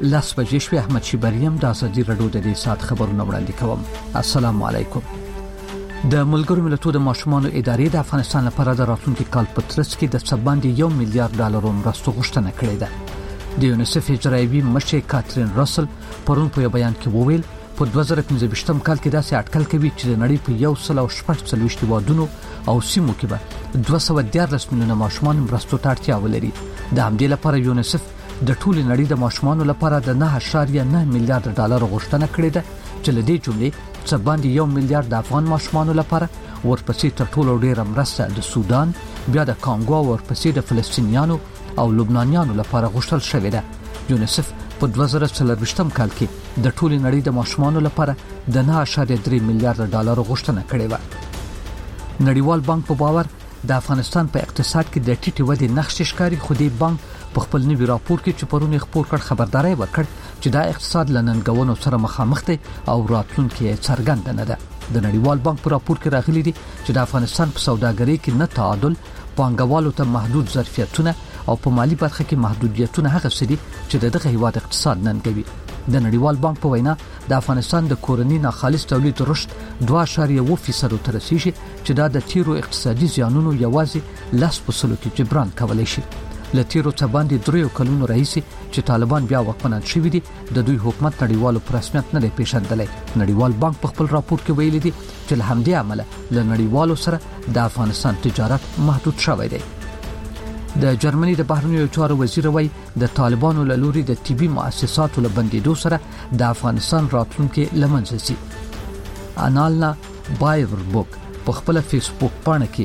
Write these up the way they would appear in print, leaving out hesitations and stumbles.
لاس بجې شوې. احمد شیبریم د ازادي رادیو د دې سات خبرونه وړاندې کوم. السلام علیکم. د ملګرو ملتونو د ماشومانو ادارې د افغانستان لپاره د راتلونکي کال په ترڅ کې د سباندې $1 میلیارډ مرستو غوښتنه کړې ده. د یونیسف اجرایي مشر کاترین راسل پرون په بیان کې وویل په 2015 کال کې داسې اټکل کوي چې د نړۍ په 146 هیوادونو او سیمو کې به 214 میلیونه ماشومان مرستو ته اړتیا ولري. د همدې لپاره یونیسف د ټولې نړۍ د ماشومانو لپاره د $9.9 میلیارډ غوښتنه کړې ده چې له دې جملې څخه باندې $1 میلیارډ د افغان ماشومانو لپاره، ورپسې تر ټولو ډېره مرسته د سودان، بیا د کانګو، ورپسې د فلسطینیانو او لبنانیانو لپاره غوښتل شوې ده. یونیسف په 2024 کال کې د ټولې نړۍ د ماشومانو لپاره د $9.3 میلیارډ غوښتنه کړې و. نړیوال بانک په باور د افغانستان په اقتصاد کې د ټیټې ودې نقش ښکاري، خو دې بانک په خپل نوي راپور کې چې پرون خبر کړ خبرداري ورکړ چې دا اقتصاد لننګونو سره مخامخ دی او راتلونکي څرګند نه ده. د نړیوال بانک په راپور کې راغلي دي چې د افغانستان په سوداګرۍ کې نه تعادل، پانګوالو ته محدود ظرفیتونه او په مالی برخه کې محدودیتونه هغه څه دي چې دغه هیواد اقتصاد ننګوي. د نړیوال بانک په وینا د افغانستان د کورنی ناخالص تولید رشد 2.1% ته رسیږي چې دا د تیرو اقتصادي زیانونو یوازې 10% کې جبران کولای شي. له تیرو څخه باندې 3 کلونو راهیسې چې طالبان بیا واکمنان شوي دي، د دوی حکومت نړیوالو پر رسمیت نه دی پیژندلی. نړیوال بانک په خپل راپور کې ویلي دي چې له همدې عمله له نړیوالو سره د افغانستان تجارت محدود شوی دی. د جرمني د بهرنیو چارو وزیر وایي د طالبانو له لوري د طبي مؤسساتو له بندیدو سره د افغانستان راتلونکي لمنځه ځي. انالنا بایوربوک په خپل فیسبوک پاڼه کې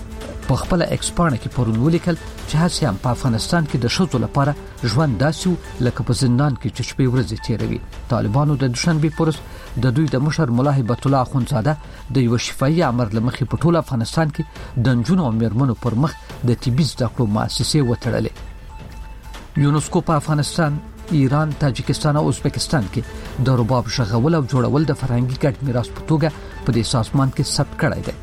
پرون ولیکل چې هڅه هم په افغانستان کې د شذو لپاره ژوند داسې لکه په زندان کې چې شپې ورځې تیروي. طالبانو د دوشنبه پورس د دوی د مشر مولا هیبت الله اخوندزاده د یو شفاهي امر لمخې په ټول افغانستان کې د نجونو او میرمنو پر مخ د طبي زده کړو مؤسسې وتړلې. یونسکو په افغانستان، ایران، تاجکستان او ازبکستان کې د رباب ژغول او جوړول د فرهنګي ګډ میراث په توګه په دې سازمان کې ثبت کړی دی.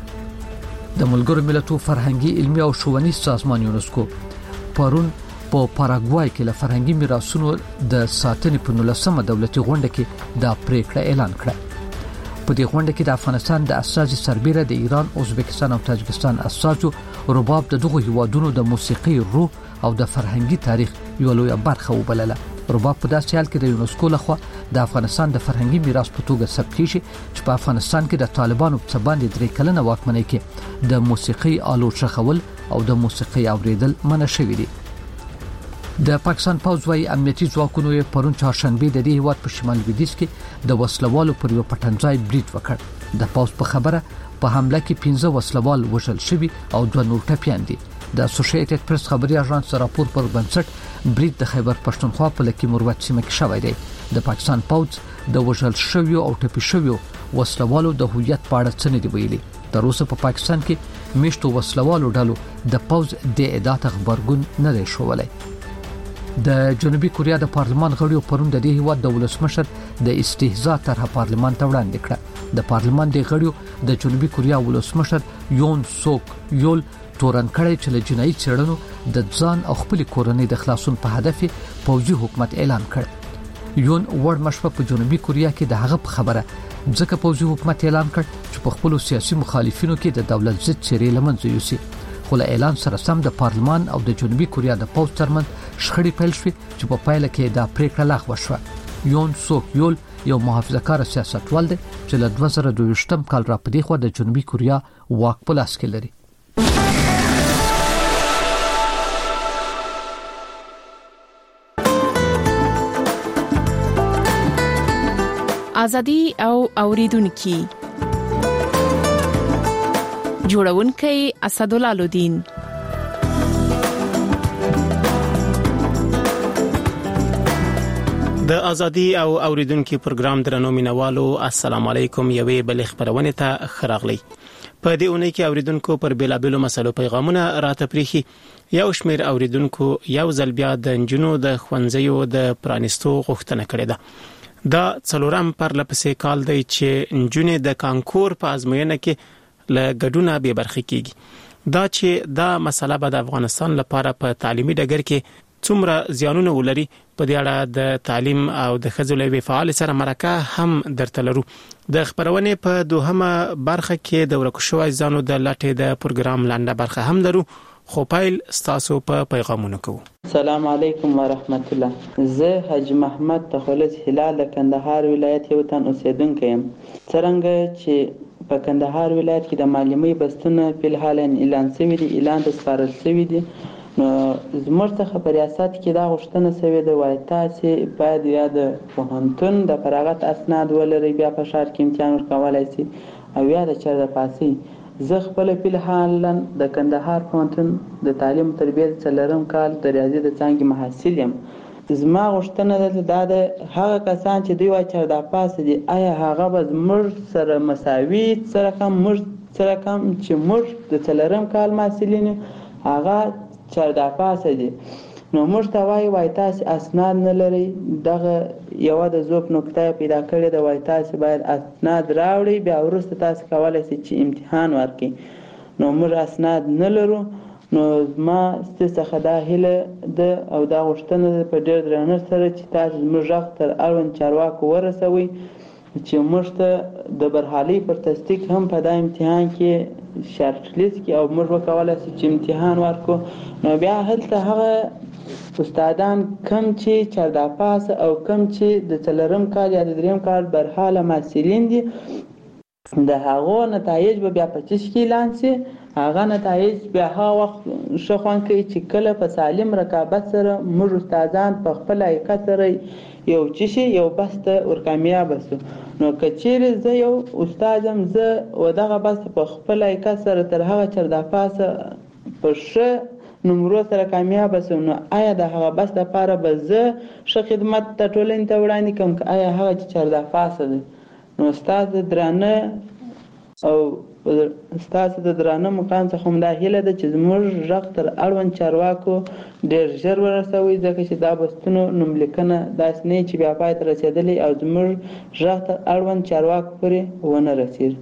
د ملګرو ملتونو فرهنګي، علمي او ښوونیز سازمان یونسکو پرون په پاراګوای کې له فرهنګي میراثونو د ساتنې په 19مه دولتي غونډه کې دا پریکړه اعلان کړه. په دې غونډه کې د افغانستان د اساسي سربېره د ایران، ازبکستان او تاجکستان اساسو رباب د دغه هیوادونو د موسیقي روح او د فرهنګي تاریخ یو لوی برخه وبلله. رباب په داسې حال کې د یونسکو لخوا د افغانستان د فرهنګي میراث په توګه ثبت کیږي چې په افغانستان کې د طالبانو په باندې 3 کلنه واکمنۍ کې د موسیقي آلو ښخول او د موسیقي اوریدل منع شوی دي. د پاکستان پوځ وايي امنیتي ځواکونو یې پرون چهارشنبه د دې هیواد په شمال لویدیځ کې د وسلوالو پر یو پټنځای برید وکړ. د پوځ په خبره په حمله کې 15 وسلوال وژل شوي او 2 نور ټپیان دي. د اسوسییټډ پریس خبري اژانس راپور پر بنسټ برید د خیبر پښتونخوا په لکه مروت سیمه کې شوی دی. د پاکستان پوځ د وژل شویو او ټپي شویو وسلوالو د هویت په اړه څه نه دی ویلي. تر اوسه په پاکستان کې میشتو وسلوالو ډلو د پوځ د اعداد خبرګون نه دی شوولای. د جنوبي کوریا د پارلمان غړیو پرون د دې هیواد د ولسمشر د استهزاء طرح پارلمان ته وړاندې کړه. د پارلمان د غړیو د جنوبي کوریا ولسمشر یون سوک یول تورن کړی چې له جنایي څېړنو د ځان او خپل کورنۍ د خلاصون په هدف پوځي حکومت اعلان کړ. یون وړ مشفه په جنوبي کوریا کې د هغه په خبره ځکه پوځي حکومت اعلان کړ چې په خپل سیاسي مخالفینو کې د دولت ضد چیرې لمنځه یوسي. خو له اعلان سره سم د پارلمان او د جنوبي کوریا د پوځ ترمنځ شخړې پیل شوې چې په پایله کې دا پریکړه لغوه شوه. یون سوک یول یو محافظه‌کار سیاستوال دی چې له 2022 کال را پدې خو د جنوبي کوریا واک په لاس کې لري. ازادي او اوریدونکو جوړونکي اسدالله الدین. د ازادي او اوریدونکو پروګرام درنو مینوالو السلام علیکم. یوې بل خبرونه ته خراغلی. په دې اونۍ کې اوریدونکو پر بیلابیلو مسلو پیغامونه راته پریخي. یو شمیر اوریدونکو یو ځل بیا د انجونو د خوندزیو د پرانستو غوښتنه کړې ده. دا څلورم پر لپسې کال دی چې انجونې د کانکور په ازموینه کې له ګډونه به برخه کیږي. دا چې دا مسله به د افغانستان لپاره په تعلیمي ډګر کې څومره زیانونه ولري په دې اړه د تعلیم او د ښځو له فعال سره مرکه هم درته لرو. د خبرونې په دوهمه برخه کې د ورکو شوی ځانو د لټې د پروګرام لاندې برخه هم لرو، خو پیل ستاسو په پیغامونو کوو. السلام علیکم ورحمت الله. زه حاج محمد تخلص هلال د کندهار ولایت یو تن اوسیدونکی یم. څرنګه چې په کندهار ولایت کې د معلمي بستونه په الحال اعلان شوی دي، اعلان د سپارل شوی دي، نو زموږ څخه په ریاست کې دا غوښتنه شوې ده وایي تاسې باید یا د پوهنتون د فراغت اسناد ولرئ، بیا په ښار کې امتحان ورکولی شي، او یا د چېرته پاسئ. زه خپله فلحالا د کندهار پوهنتون د تعلیم تربیت 4م کال د ریاضي د څانګې محصل یم. زما غوښتنه ده دا د هغه کسان چې دوی وایي چېرته پاسه دي، آیا هغه به زموږ سره مساوي سره کم چې موږ د 4م کال محصلین هغه چردا پاسه دي. نو موږ ته وایي تاسې اسناد نه لرئ. دغه یوه د ذوب نکته پیدا کړې ده، وایي تاسې باید اسناد راوړئ، بیا وروسته تاسې کولی شئ چې امتحان ورکړئ. نو موږ اسناد نه لرو. نو زما ستاسو څخه دا هیله ده او دا غوښتنه ده په ډېر درنښت سره چې تاسې زموږ غږ تر اړوند چارواکو ورسوئ چې موږ ته د برحالۍ پر تصدیق هم په دا امتحان کې شارټ لیست کې او موږ وکولی شو چې امتحان ورکړو. نو بیا هلته هغه استادان کم چې چردا پاس او کم چې د 4م کال یا د 3م کال برحاله محصلین دي، د هغو نتایج به بیا په چش کې اعلان شي. هغه نتایج بیا هغه وخت ښه خوند کوي چې کله په سالم رقابت سره موږ استادان په خپل حقیقت سره یو چشي یو بس ته ورکامیاب شو. نو که چیرې زه یو استاد یم، زه و دغه بس په خپل حقیقت سره تر هغه چردا پاسه په ښه نمرو سره کامیاب شم، نو آیا د هغه بس لپاره به زه ښه خدمت د ټولنې ته وړاندې کوم که آیا هغه چې چردا پاسه دی؟ نو ستاسو درانه او ستاسو د درانه مقام څخه هم دا هیله ده چې زموږ غږ تر اړوند چارواکو ډېر ژر ورسوئ، ځکه چې دا بستونو نوملیکنه داسې نه چې بیا پای ته رسېدلی او زموږ غږ تر اړوند چارواکو پورې ونه رسېږي.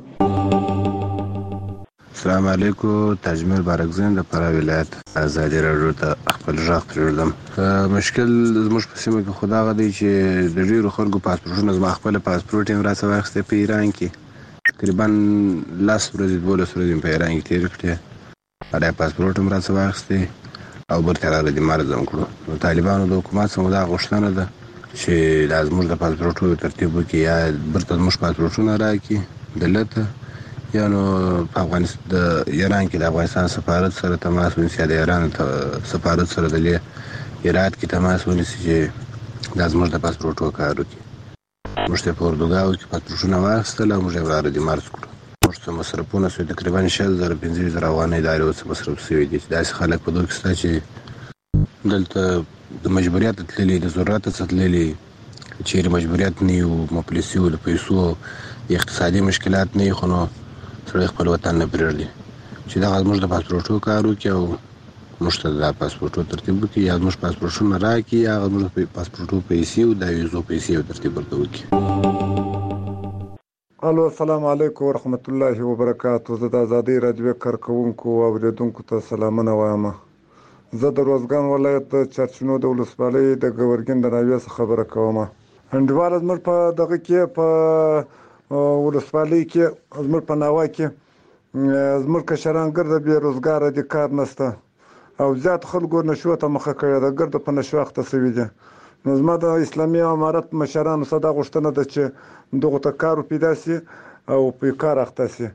السلام علیکم. تاجمل بارکزین د فراه ولایت ازادي راډیو ته خپل غږ پرېږدم. مشکل زموږ په سیمه کې خو دغه دی چې د ډېرو خلکو پاسپورټونه زما خپله پاسپورټ یې راڅه واخیستی په ایران کې، تقریبا 10 ورځې 12 ورځې په ایران کې تېرې کړې، هغه پاسپورټ هم راڅه واخیستی او برته راغلی د مرزم کړو. نو طالبانو د حکومت څخه دا غوښتنه ده چې دا زموږ د پاسپورټونو ترتیب وکړي، یا برته زموږ پاسپورټونه راکړي دلته، یا نو په افغانستان د ایران کې د افغانستان سفارت سره تماس ونیسي، یا د ایران سفارت سره د هرات کې تماس ونیسي چې دا زموږ د پاسپورټو کار وکړي. موږ ته په اردوګاو کې پاسپورټونه واخیستل او موږ یې راردي مرز کړو. موږ ته مصرفونه شوي تقریبا 60,000-15,000 افغانۍ د هر یو څه مصرف شوي دي. چې داسې خلک په دغه کې شته چې دلته د مجبوریت تللي، د ضرورت څخه تللي، چیرې مجبوریت نه وي، مفلسي وو، د پیسو اقتصادي مشکلات نه وي، خو نو سړی خپل وطن نه پرېږدي چې دغه زموږ د پاسپورټو کار وکړي او موږ ته د پاسپورټو ترتیب وکړي، یا زموږ پاسپورټونه راکړي، یا هغه زموږ د پاسپورټو پیسې او د ویزو پیسې ترتیب ورته وکړي. الو، السلام علیکم ورحمت الله وبرکاتو. زه د ازادي راډیو کارکوونکو او اوریدونکو ته سلامونه وایم. زه د روزګان ولایت د چرچنو د ولسوالۍ د ګورګین د ناوې څخه خبره کوم. انډیواله زموږ په دغه کې په ولسوالۍ کې زموږ په ناوه کې زموږ کشران ګرده بې روزګاره دي، کار نشته او زیات خلکو نشو ته مخه کړې ده، ګرده په نشو اخته شوي دي. نو زما د اسلامي امارت مشرانو څخه دا غوښتنه ده چې دغو ته کار پیدا شي او په کار اخته شي.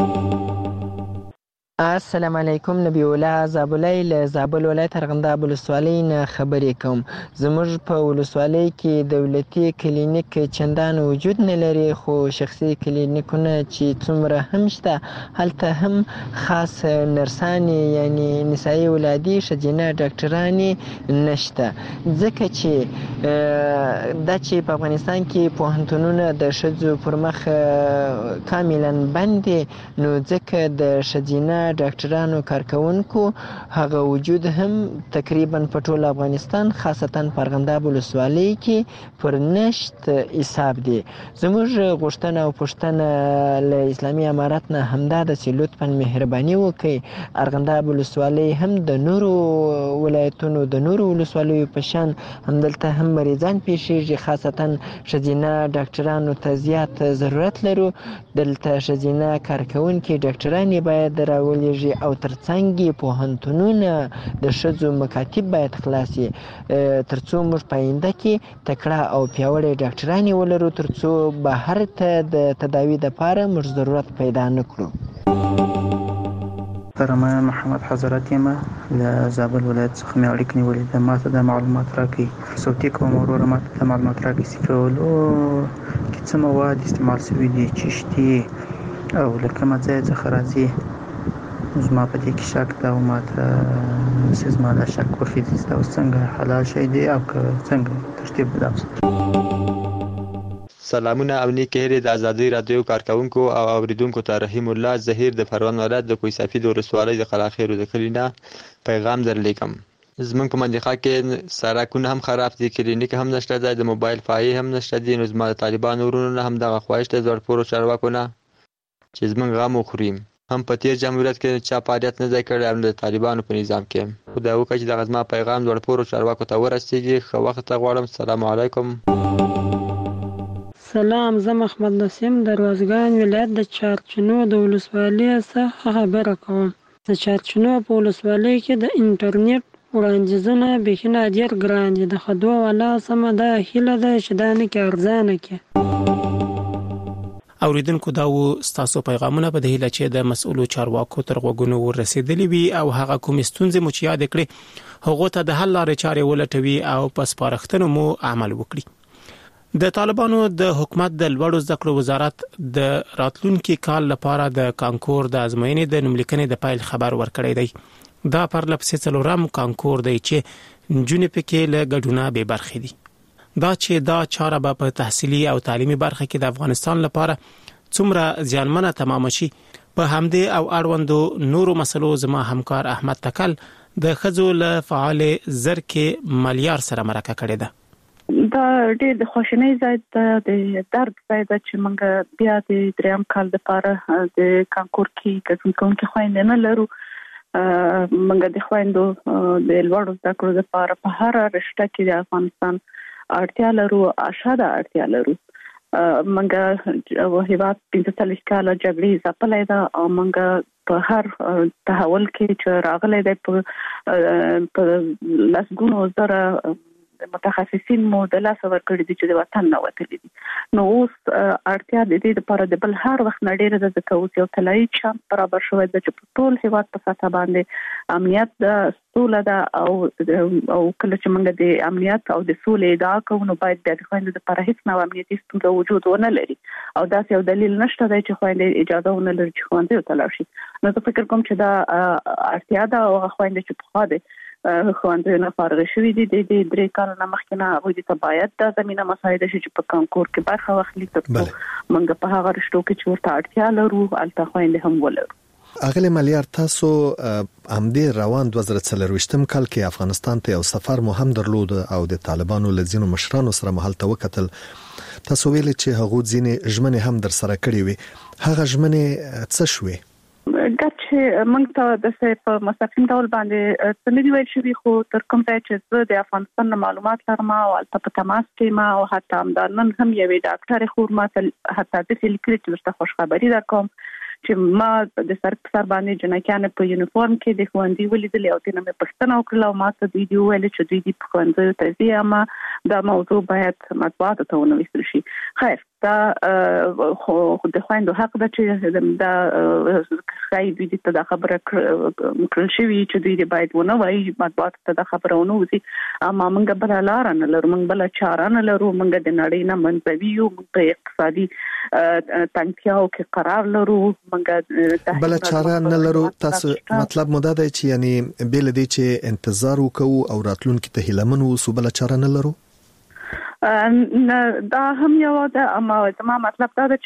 السلام علیکم. نبی الله زابلی له زابل ولایت ارغنداب ولسوالۍ نه خبرې کوم. زموږ په ولسوالۍ کې دولتي کلینیک چندان وجود نه لري، خو شخصي کلینیکونه چې څومره هم شته هلته هم خاص نرسانې یعنی نسایي ولادي ښځینه ډاکټرانې نشته، ځکه چې دا چې په افغانستان کې پوهنتونونه د ښځو پر مخ کاملا بند دي، نو ځکه د ښځینه ډاکټرانو کارکونکو هغه وجود هم تقریبا په ټول افغانستان خاصتا په ارغنداب ولسوالۍ کې پر نشت حساب دي. زموږ غوښتنه او پوښتنه له اسلامي امارت نه همدا ده چې لطفا مهرباني وکړي ارغنداب ولسوالۍ هم د نورو ولایتونو د نورو ولسوالیو په شان همدلته هم مریضان پیښیږي، خاصتا ښځینه ډاکټرانو ته زیات ضرورت لرو. دلته ښځینه کارکونکي ډاکټرانې باید راولېږي او ترڅنګ یې پوهنتونونه د ښځو مکاتب باید خلاص شي ترڅو موږ په آینده کې تکړه او پیاوړې ډاکټرانې ولرو، ترڅو بهر ته د تداوي لپاره موږ ضرورت پیدا نه کړو. محترمه محمد حضرت یم له زابل ولایت څخه مې اړیکه نیولې ده. ماته د معلومات راکړئ، صوتي کوم وروره ماته د معلومات راکړئ چې په ولو کې څه مواد استعمال شوي دي، چشتي او له کومه ځای څخه راځي. زما په دې کې شک ده او ماته چې زما دا شک وخېږي چې دا اوس څنګه حلال شی دی او که څنګه ترتیب بدل. سلامونه او نیکې هیلې د ازادۍ رادیو کارکونکو او اوریدونکو ته رحیم الله زهیر د پروان ولایت د کوه صافي د ولسوالۍ د قلاخیرو د کلي نه پیغام درلیکم. زمونږ په منطقه کې سړکونه هم خراب دي، کلینیک هم نشته دی، د موبایل فایې هم نشته دي. نو زما د طالبانو ورونو نه هم دغه خواهش دی زړپورو چارواکو نه چې زمونږ غم وخوري. هم په تیر جمهوریت کې چا فعالیت نه دی کړی او د طالبانو په نظام کې. خدای وکړي چې دغه زما پیغام زړپورو چارواکو ته ورسیږي. ښه وخت غواړم. السلام علیکم. سلام، زه محمد نسیم د روزګان ولایت د چارچنو د ولسوالۍ څخه خبره کوم. د چارچنو په ولسوالۍ کې د انټرنیټ وړاندیزونه بیخي ډېر ګران دي. د خدو والا سمه دا هیله ده چې دا نه کې ارزانه کې. اوریدونکو دا و ستاسو پیغامونه په دې هیله چې د مسؤلو چارواکو تر غوږونو ورسېدلي وي او هغه کوم ستونزې مو چې یاد کړې هغه ته د حل لارې چارې ولټوي او په سپارښتنو مو عمل وکړي. د طالبانو د حکومت د لوړو زده کړو وزارت د راتلونکي کال لپاره د کانکور د ازموینې د نوملیکنې د پایل خبر ورکړی دی. دا پر لپسې څلورم کانکور دی چې نجونې پکې له ګډونه به برخې دي. دا چې دا چاره به په تحصیلي او تعلیمي برخه کې د افغانستان لپاره څومره زیانمنه تمام شي په همدې او اړوندو نورو مسلو زما همکار احمد تکل د خزو له فعال زرکې ملیار سره مرکه کړې ده. دا ډېر د خوشنۍ ځای ده، د درد ځای ده چې موږ بیا د دریم کال لپاره د کانکور کې ګډون کوونکي خویندې نه لرو. موږ د خویندو د لوړو زده کړو لپاره په هر رشته کې د افغانستان اړتیا لرو، اشاده اړتیا لرو. موږ هیواد 45 کاله جګړې ځپلې ده او موږ په هر تحول کې چې راغلی دی په لسګونو زره متخصصین مو د لاس ورکړي دي چې د وطن نه وتلي دي. نو اوس اړتیا د دې لپاره د بل هر وخت نه ډېره ده ځکه اوس یو طلایي چانس برابر شوی ده چې په ټول هیواد په سطح باندې امنیت ده، سوله ده او کله چې موږ د امنیت او د سولې ادعا کوو نو باید د خویندو لپاره هیڅ نوع امنیتي ستونزه وجود ونه لري او داسې یو دلیل نشته دی چې خویندې اجازه ونه لري چې ښوونځیو ته لاړ شي. نو زه فکر کوم چې دا اړتیا ده او خویندې چې پخوا دي ښوونځیو نه فارغ شوي دي د 3 کال نه مخکې نه هغوی ته باید دا زمینه مساعده شي چې په کانکور کې برخه واخلي ترڅو موږ په هغه رشتو کې چې ورته اړتیا لرو هلته خویندې هم ولرو. اغلی ملیار، تاسو همدې روان 2024 کال کې افغانستان ته یو سفر مو هم درلود او د طالبانو له ځینو مشرانو سره مهالته وکتل. تاسو ویل چې هغه ځینې ژمنې هم در سره کړې وي. هغه ژمنې څه شوې؟ چې موږ ته د په مستقیم ډول باندې څه نه دي ویل شوي، خو تر کوم ځای چې زه د افغانستان نه معلومات لرم او هلته په تماس کې یم او حتی همدا نن هم یوې ډاکټرې خور ما ته حتی داسې لیکلي چې درته خوشخبري درکوم چې ما د سر په سر باندې جنکیانې په یونیفورم کې د ښوونځي ولیدلې او ترې نه مې پوښتنه وکړله او ما ته دوی دي وویل چې دوی دې په ښوونځیو ته ځي اما دا موضوع باید مطبوعاتو ته ونه ویستل شي. خیر، دا خو د خویندو حق ده چې دا ښایي دوی دې ته دا خبره کړل شوي چې دوی دې باید ونه وایي مطبوعاتو ته دا خبره ونه وځي. اما موږ بله لاره نه لرو، موږ بله چاره نه لرو. موږ د نړۍ نه منزوي یو، موږ په اقتصادي تنګیاو کې قرار لرو، موږ بله چاره نه لرو. تاسو مطلب مو دا دی چې یعنی بل دې چې انتظار وکړو او راتلونکي ته هیلمن وو، بله چاره نه لرو. دا هم یو ده، اما زما مطلب دا ده چې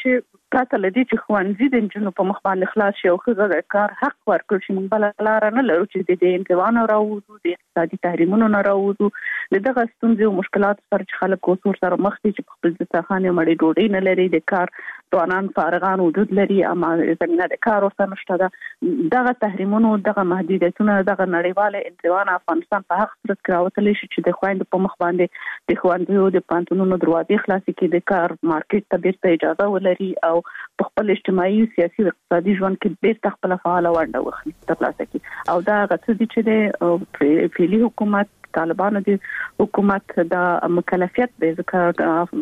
پراته لدی چې خوانزي د جنو په مخ باندې خلاص شي او خزه کار حق ورکړي چې موږ بل لار نه لرو چې د انتوان راوځو د اقتصادي تحریمونو نه راوځو دغه ستونزې او مشکلات سره چې خلک کوسور سره مخ دي چې په خپل ځخانه مړي ډوډۍ نه لري د کار توانان فارغان وجود لري اما زمينه د کار اوسه نشته دغه تحریمونو دغه محدودیتونه دغه نړیواله انتوان افغانستان په حق سره کراوتلی شي چې د خويند په مخ باندې د خوندو د پانتونونو دروازې خلاصې کې د کار مارکیټ ته بیرته اجازه ولري او په خپل اجتماعي سیاسي او اقتصادي ژوند کې بیرته خپل فعال ونډه واخلي ترلاسه کړي او دا غوښتل دي چې د فعلی حکومت طالبانو د حکومت د مکلفیت د ذکر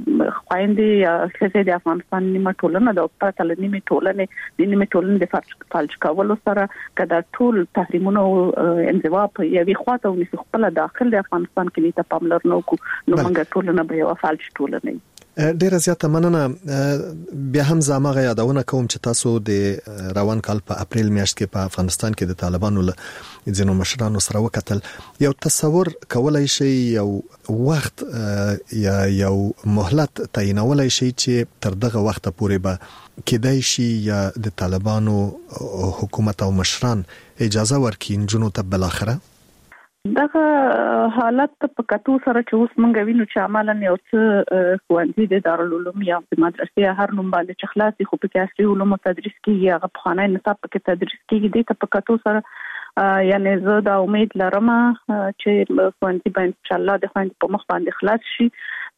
خويندې د افغانستان نیمه ټولنه د پرته نیمه ټولنه د فالج کولو سره کدا ټول تحریمونو انزوا په یوې خواته ونیسي خپل داخل د افغانستان کې ته پاملرنه وکړو نو موږ ټولنه به یو فالج ټولنه ډیره زیاته مننه بیا هم زموږه یادونه کوم چې تاسو د روان کال په اپریل میاشت کې په افغانستان کې د طالبانو له ځینو مشرانو سره وکتل یو تصور کولای شي یو وخت یا یو مهلت تعینولای شي چې تر دغه وخت پورې به کېدای شي یا د طالبانو حکومت او مشران اجازه ورکړي جنو ته بل اخره دغه حالت په کتو سره چې اوس مونږ وینو چې عملاً یو څه خوانزي د دارالعلوم یا د مدرسې هر نوم باندې چې خلاصي خو په کې اصلي علوم تدریس کیږي هغه په خانه نصاب کې تدریس کیږي د په کتو سره یعنی زه دا امید لرم چې خوانزي به ان شاء الله د خوانزي په مخ باندې خلاص شي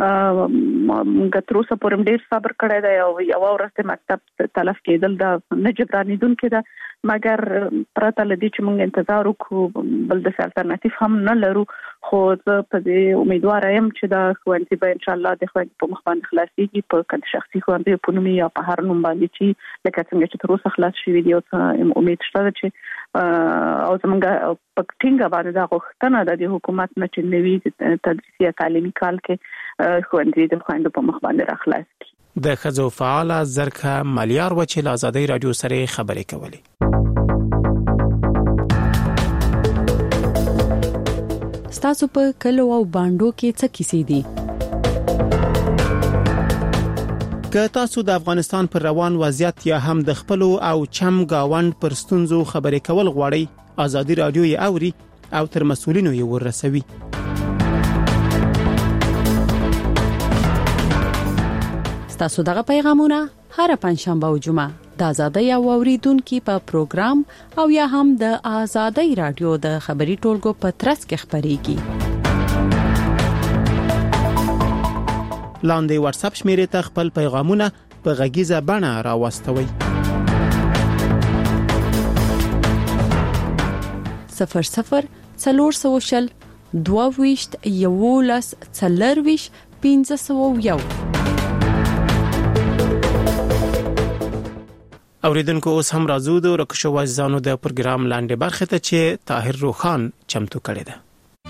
موږ تر اوسه پورې ډیر صبر کړی دی او یو ورځ مکتب تلف کېدل دا نه جبرانیدونکې ده مګر پرته لدی چې موږ انتظار وکړو بل د الټرناتیو هم نه لرو خو زه په دې امیدوار یم چې دا خوانزي به ان شاء الله د خوانزي په مخ باندې خلاصيږي په کله شخصي خوانزي په نوم یا په هر نوم باندې چې لکه څنګه چې تر اوسه خلاص شوی دی او امید شته چې او زمونږ په ټینګه باندې دا غوښتنه ده د حکومت نه چې نوي تدریسي تعلیمي کال کې خوانزي د خويندو په مخ باندې راخلاص کړي د خزو فعال زرکه مالیار و چې آزادۍ رادیو سره خبرې کولې ستاسو په کلو او باندو کې څه کیسې دي که تاسو د افغانستان پر روان وضعیت یا هم د خپل او چم گاوند پر ستونزو خبرې کول غواړئ آزادۍ رادیو یې اوري او تر مسؤلینو یې ورسوي تاسو دغه پیغامونه هر پنځشنبه او جمعه د آزادۍ او اوریدونکو په پروګرام او یا هم د آزادۍ رادیو د خبري ټولګو په ترڅ کې خبريږي لاندې واتس اپ شمیرې ته خپل پیغامونه په غږیزه بڼه راوستوي 00 22 11 40 1501 اوریدونکو اوس هم راځو د رکشو وازانو د پروګرام لاندې برخه ته چې طاهر روخان چمتو کړی دی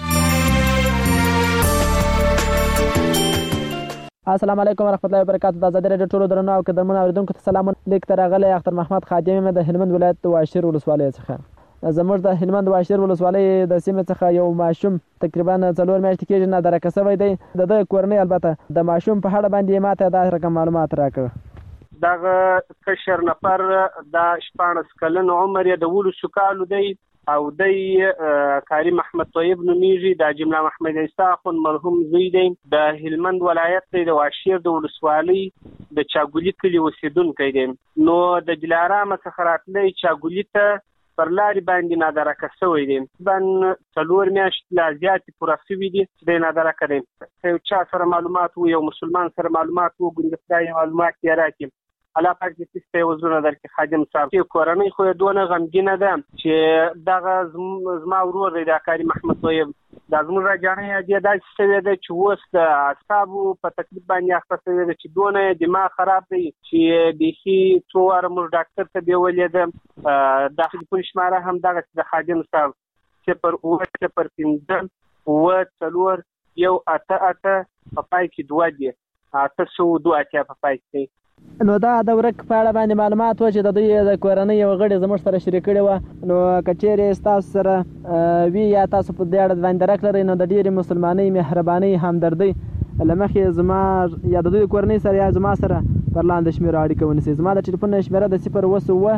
السلام علیکم ورحمت الله وبرکاتہ د آزادۍ رادیو ټولو درنو او قدرمن اوریدونکو ته سلام لیک تر غلې اختر محمد خادم د هلمند ولایت واشیر ولسوالۍ څخه زموږ د هلمند واشیر ولسوالۍ د سیمې څخه یو ماشوم تقریبا 4 میاشتې کېږي نه درکه شوی دی د کورنۍ البته د ماشوم په اړه باندې ماته دا رقم معلومات راکړه دغه کشر نفر د 14 کلن عمر یې د ولو سکالو دی او د کاری محمد طیب نومیږي د جمله محمد عیسی خون مرحوم زوی دی د هلمند ولایت د واشیر د ولسوالۍ د چاګولی کلی اوسیدونکی دی نو د جلارام څخه راتلی چاګولی ته پر لارې باندې نادرکه شوی دی بن 4 میاشتې لا زیاتې پوره شوي دي چې د نادرکه دی یو چا سره معلومات وو یو مسلمان سره معلومات وو ګوندې خدای معلومات یې راکړي الله پاک دې ستاسو وزونه درکې خادم صاحب چې کورنۍ خو دونه غمګینه ده چې دغه زما ورور دی د کاری محمد طیب د زموږ راځنه دې داسې شوی دی چې اوس د اعصابو په تکلیف باندې اخته شوی دی چې دونه دماغ خراب دی چې بيخي څوار موږ ډاکټر ته بیولې ده داخلي پولیس ماره هم دغه د خادم صاحب چې پر اوه پر 15 او 4 یو اته په پای کې دوه دي تاسو دوه اتیا په پای کې نو دا د ورک په اړه باندې معلومات و چې د دوی د کورنۍ یو غړي زموږ سره شریک کړي و نو کچېرې تاسو سره وی یا تاسو په دې اړه باندې راکړئ نو د ډېری مسلمانۍ مهرباني همدردي لمخې زما یا د دوی کورنۍ سره یا زما سره پر لاندې شمیرو اړیکه ونیسئ. زما د ټلیفون شمیره د 0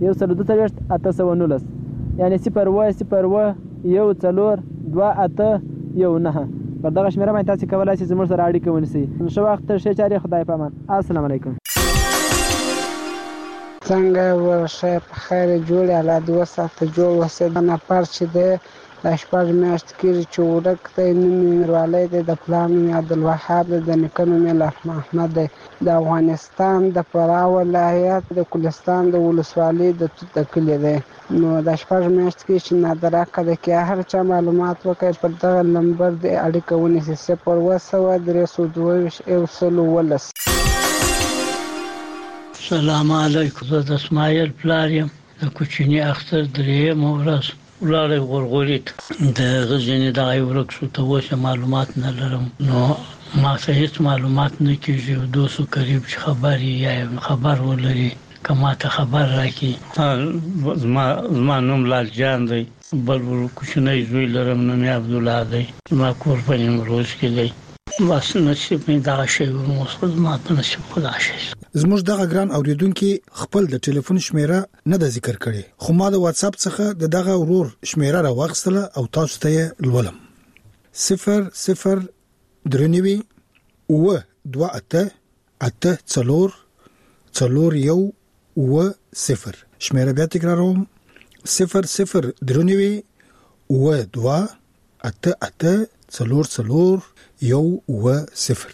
142 یعنی 0 1 2 8 1 9. پر دغه شمیره باندې تاسو کولای شئ زموږ سره اړیکه ونیسئ. ښه وخت، ښه چارې، خدای پامان. السلام علیکم. څنګه ورشه په خیر جوړ الله دې وساته جوړ وسه نفر چې د شپږ میاشتې کېږي چې ورک دی. نوم یې میروالی دی، د پلار نوم یې عبدالوهاب دی، د نیکه نوم یې محمد دی. د افغانستان د فراه ولایت د کلستان د ولسوالۍ د توت د کلي دی. نو د شپږ میاشتې کېږي چې نادراکه ده کې هر چا معلومات وکړي پر دغه نمبر د اړیکه ونیسي 0 سلام علیکم. زه د اسماعیل پلار یم. د کوچني اختر درېیمه ورځ ولاړی غورغوري ته د غزني دغه ورک شو. ته اوس معلومات نه لرم، نو ما ته هیڅ معلومات نه کېږي. دوستو قریب چې خبر یا خبر ولري که ما ته خبر راکړي. زما نوم لال جان دی، بل کوچنی زوی لرم نوم یې عبدالله دی. زما کور په نیمروز کې دی. بس نصیب مې دغه شی وموسخ، زما په نصیب خدا شي. زموږ دغه ګران اوریدونکو خپل د ټلیفون شمیره نه د ذکر کړي، خو ما د واتس اپ څخه دغه ورور شمیره راوغستله او تاسو ته لولم. 00 درنوي و 28 84 410. شمیره بیا تکراروم 00 درنوي و 28 84 410.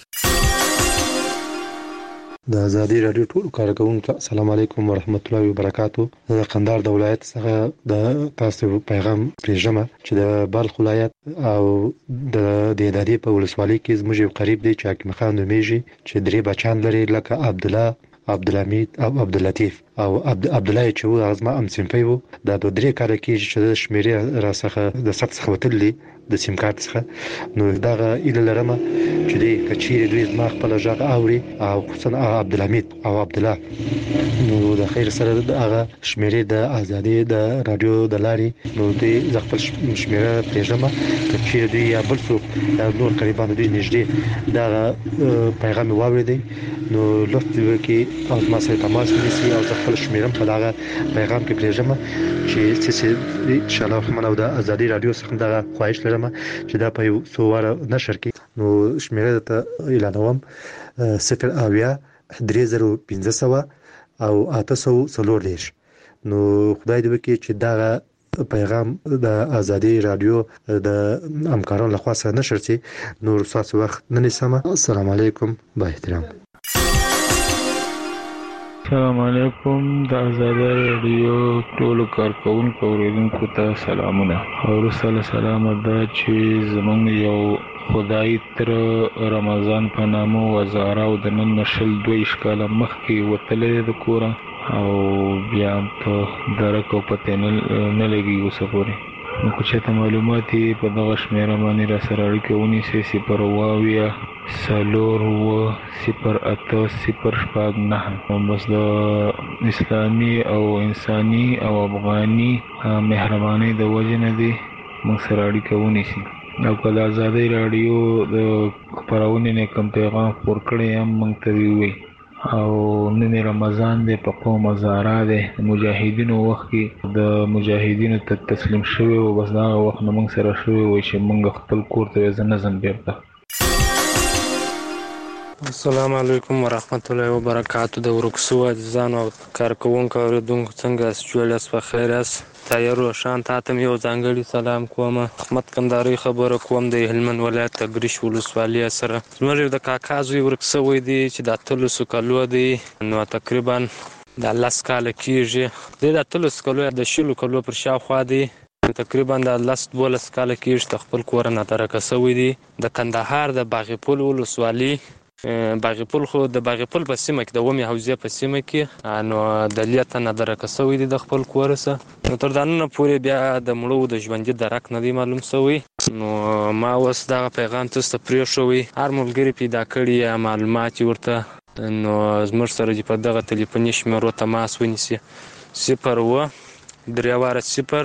د ازادي رادیو ټول کارکونکو السلام علیکم ورحمت الله وبرکاتو. د قندهار د ولایت څخه د تاسو پیغام پېژم چې د بلخ ولایت او د دادی په ولسوالۍ کې زموږ یو قریب دی چې حکیم خان نومیږي چې درې بچان لري لکه عبدالله، عبدالحمید او عبداللطیف او عبدالله چې و ازما ام سیمپي وو. دا د درې کال کې چې د شمیرې را څخه د سخت څخه وتلې د سیم کارت څخه. نو دغه اله لرمه چې دی کچیر دوی ما خپل ژغ اوري او خصوصا عبدالحمید او عبدالله. نو د خیر سره دغه شمیرې د ازادي د رادیو د لاري نو دی خپل شمیره پېژمه کچیر دوی یا بل څوک نور قریبان دوی نږدې دغه پیغام واوریدي نو لفظ کې او ما سره تماس ونیسي او خپل شمیرم په دغه پیغام کې پېژمه چې ان شاء الله منو د ازادي رادیو څخه دغه خواهش لرم چې دا په یو څو واره نشر کې. نو شمیره ته اعلانوم 0 3500 او 840. نو خدای دې وکړي چې دا پیغام د ازادي رادیو د همکارانو لخوا سره نشر شي. نور تاسو وخت نه نیسم. السلام علیکم، با احترام. السلام علیکم. د ازادي رادیو ټول کارکونکو اوریدونکو ته سلامونه. او سلام ده چې زمونږ یو خدای تر رمضان په نامو وزاره او د نن نشل 2 کاله مخکې وتلې د کور او بیا په درک او پته نه لګي اوسه پورې. نو که چېرته معلومات په دغه شمیره باندې را سره اړیکه ونیسئ 0 0 بس د اسلامي او انساني او افغاني مهرباني د وجه نه دی موږ سره اړیکه ونیسئ. او که د ازادي رادیو د خپرونې نه کوم پیغام خپور کړی هم موږ ته ووایي. او نن رمضان دی، په قوم هزاره دی، مجاهدینو وخت کې د مجاهدینو ته تسلیم شوی او بس دا وخت نه موږ سره شوی وای چې موږ خپل کور ته ځنه بیرته. السلام علیکم ورحمت الله وبرکاتو. د ورکسو عزیزانو او کارکونکو اوریدونکو څنګه جوړاس په خیر است؟ تایر روشان تاتم یو ځانګړي سلام کوم. احمد کندهاري خبره کوم د هلمند ولایت تګریش ولسوالۍ سره. زموږ د کاکا زوی ورکسو دی چې د 300 کلو دی، نو تقریبا د 10 کال کېږي. د 300 کلو د 20 کلو پر شاوخوا دی، تقریبا د 12 کال کېږي د خپل کور نه درکه سوی دی. د کندهار د باغپول ولسوالۍ باغپول خو د باغپول په سیمه کې د ومه حوزه په سیمه کې نو د لیته نه درکه سوی دی د خپل کور سره. نو تر دانه پورې بیا د مړو د ژوندۍ درک نه دی معلوم سوی. نو ما اوس دا پیغام تاسو ته پرې شوی هر ملګری پیدا کړی معلومات ورته. نو زموږ سره په دغه ټلیفوني شمیرو تماس ونیسي 0 3 0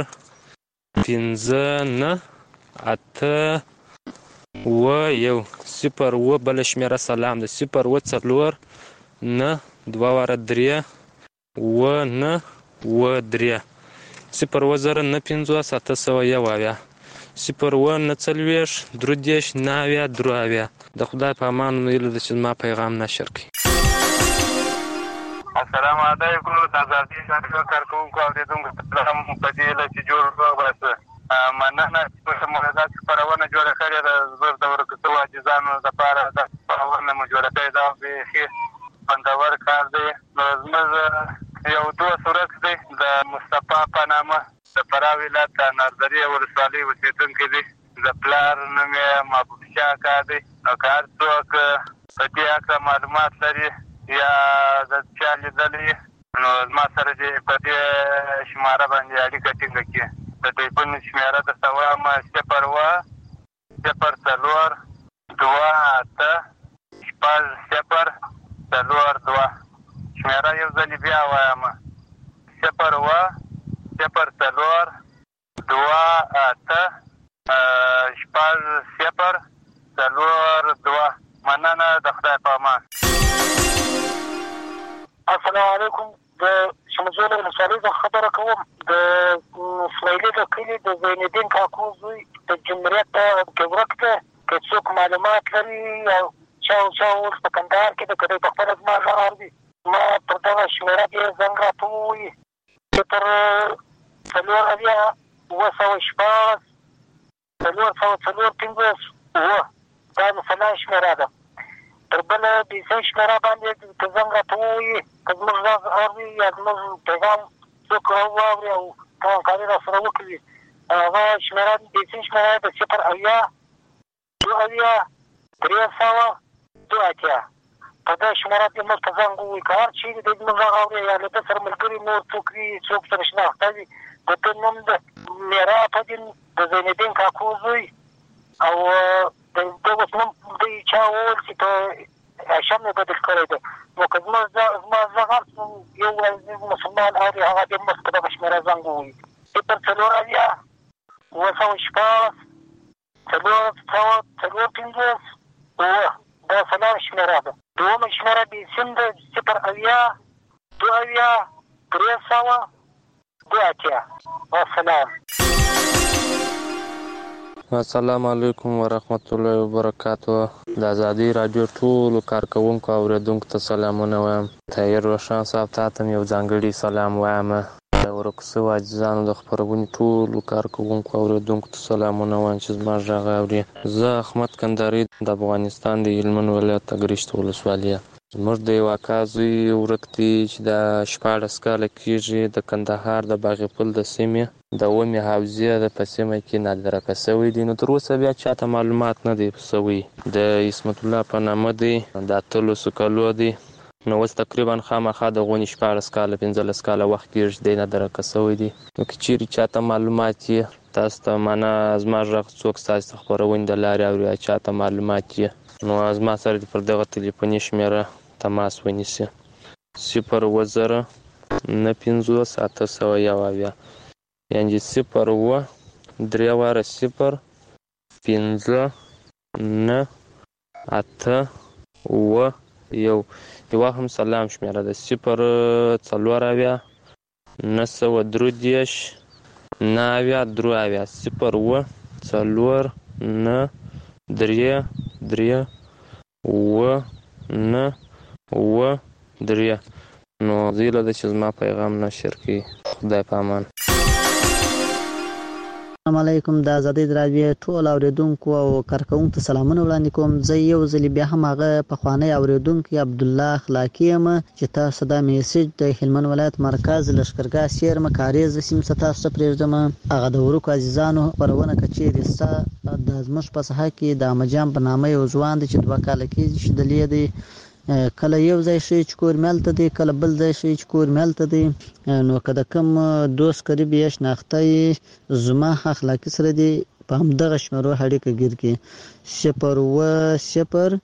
5 8 و 1 0 و بل شمیره سلام د 0 و 4 9 2 واره 3 و 9 و 3 0 9 801 0 9 40 9 د خدای په امان ویل د چې ما پیغام نشر کړي. السلام علیکم د آزادي رادیو کارکونکو اوریدونکو سلام په دې لچې جوړ وباسه مننه چې موږ خپرونه جوړه کړې ده زبر د ورکوټو عاجزانو لپاره د خپرونه مو جوړه کړې ده به خوندور کار دی. نو زموږ یو دوست ورک دی د مصطفی په نامه د فراه ولایت د نردري ولسوالۍ اوسېدونکی دی. د پلار نوم یې محبوب شاه کار دی. او که هر څوک په دې هکله معلومات لري یا د چا لیدلي نو زما سره دې په دې شماره باندې اړیکه ټینګه کړي. د ټلیفون شمېره درته وایم 0 شمېره یو ځلې بیا وایم 0 مننه د خدای په امان. السلام علیکم. د شمجول ولسوالۍ څخه خبره کوم. د اسماعیلي د کلي د زینالدین کاکو زوی د جمهوریت کې ورک دی. که څوک معلومات لري او چا اوس په کندهار کې د کدی په خپله زما غږ اوري ما پر دغه شمېره کې زنګ راته ووایي 0 دا مثلا شمېره ده. تر بله بیسۍ شمېره باندې که زنګ راته ووایي که زموږ غږ اوري یا زموږ پیغام څوک واوري او همکاري راسره وکړي هغه شمېره بیسۍ شمېره د 0 په دې شمېره کې موږ ته زنګ ووایي. که هر چیرې د زموږ غږ اوري یا له ده سره ملګري نور څوک وي څوک سره شناخته وي د ده نوم د میرا پدین د زینالدین کاکو زوی او د اوس نوم دوی چا وویل چې په هاشم یې بدل کړی دی. نو که زما غږ یو مسلمان اوري هغه دې موږ په دغه شمېره زنګ ووایي 0 دا سلام شمېره ده. دومه شمېره بیسیم ده 0 والسلام. السلام علیکم ورحمت الله وبرکاتو. د آزادي رادیو ټولو کارکوونکو او اوریدونکو ته سلامونه وایم. طاهر روشن صاحب ته هم یو ځانګړي سلام وایم. د ورک سوو عاجزانو د خپرونې ټولو کارکوونکو او اوریدونکو ته سلامونه وایم چې زما غږ اوري. زه احمد کندهاري د افغانستان د هلمند ولایت اګرشت ولسوالۍ. زموږ د یو اکا زوی ورک دی چې د 14 کاله کېږي د کندهار د باغ پل د سیمې د اومې حوزې په سیمه کې نادرکه شوی دی. نو تر اوسه بیا چاته معلومات نه دی شوی. د عصمت الله په نامه دی د 18 کالو دی. نو اوس تقریبا خامخا د غونې 14 کاله 15 کاله وخت کېږي دی نادرکه شوی دی. نو که چیرې چاته معلومات یې تاسو ته معنا زما غږ څوک ستاسو د خپرونې د لارې اوري چاته معلومات یې نو زما سره پر دغه ټلیفوني شمېره تماس ونیسي 0 9 50 801 یعنی 0 3 واره 0 5 9 8 و یو هم سلام شمېره ده 0 4 9 9 0 4 9 3 و 9 و 3 نو زیله ده چې زما پیغام نشر کړي. خدای په امان. السلام علیکم. د آزادۍ رادیو ټول اوریدونکو او کارکوونکو ته سلامونه وړاندې کوم. زه یو ځل بیا هم هغه پخوانی اوریدونکی عبدالله اخلاقی یم چې تاسو دا میسج د هلمند ولایت مرکز لښکرګاه سیرمه کاریز سیمه تاسو ته پرېږدم. هغه د ورکو عزیزانو خپرونه کچېرې ستا د زموږ په ساحه کې د احمدجان په نامه یو ځوان دی چې 2 کاله کېږي چې دلې دی. کله یو ځای شي چې کور ملته دی کله بل ځای شي چې کور ملته دی. نو که د کوم دوست قریب یا شناخته یې زما اخلاقي سره دی په همدغه شمېرو اړیکه ګیر کړي 0 0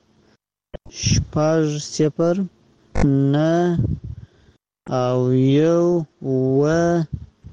0 9 او 1 و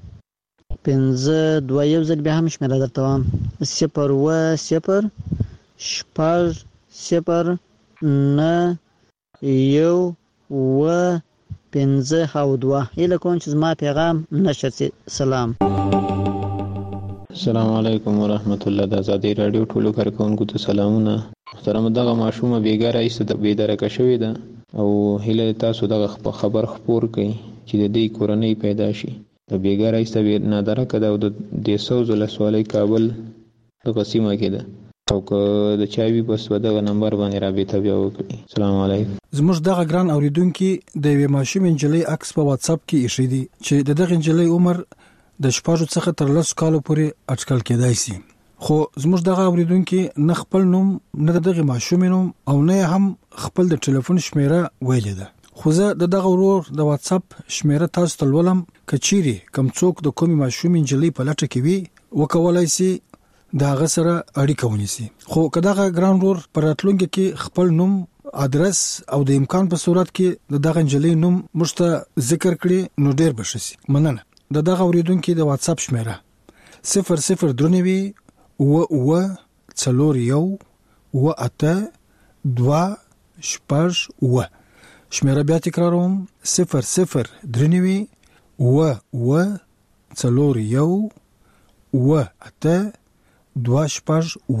5 2 یو ځل بیا هم شمېره درته وایم 0 0 0 9 1 502 اله کوم چې زما پیغام نشر شي. سلام. السلام علیکم ورحمت الله. د آزادۍ رادیو ټولو کارکونکو ته سلامونه. محترم دغه ماشومه بیګا رئیس د بیدارکه شوې ده او هیله تاسو دغه خبر خپور کړئ چې د دې کورنۍ پیدا شي. د بیګا رئیس ته نادرکه ده او د سوز ولسوالۍ کابل د قسیمه کې ده او که د چاوي بس ودغه نمبر باندې رابطه بیا وکړي. السلام علیکم. زموږ دغه ګران اوریدونکو د یوې ماشوم انجلۍ عکس په واتس اپ کې ایښی دی چې دغه انجلۍ عمر د 6 څخه تر 10 کالو پورې اټکل کېدای شي. خو زموږ دغه اوریدونکو نه خپل نوم نه دغه ماشوم نوم او نه هم خپل د ټلیفون شمیره ویلې ده. خو زه دغه ورور د واتس اپ شمیره تاسو ته ولوم کچيري کم څوک د کومي ماشوم انجلۍ په لټه کې وي وکولای شي دا غسره اړیکه ونیسي. خو کداغه ګران ورور پراتلونکو کې خپل نوم ادرس او د امکان په صورت کې دغه انجلۍ نوم مشته ذکر کړي نو ډیر بشي. مننه. دغه اوریدونکو د واتس اپ شمیره 0039 و څلور یو و اته 2 شپږ و. شمیره بیا تکراروم 0039 و څلور یو و اته 2 شپږ و.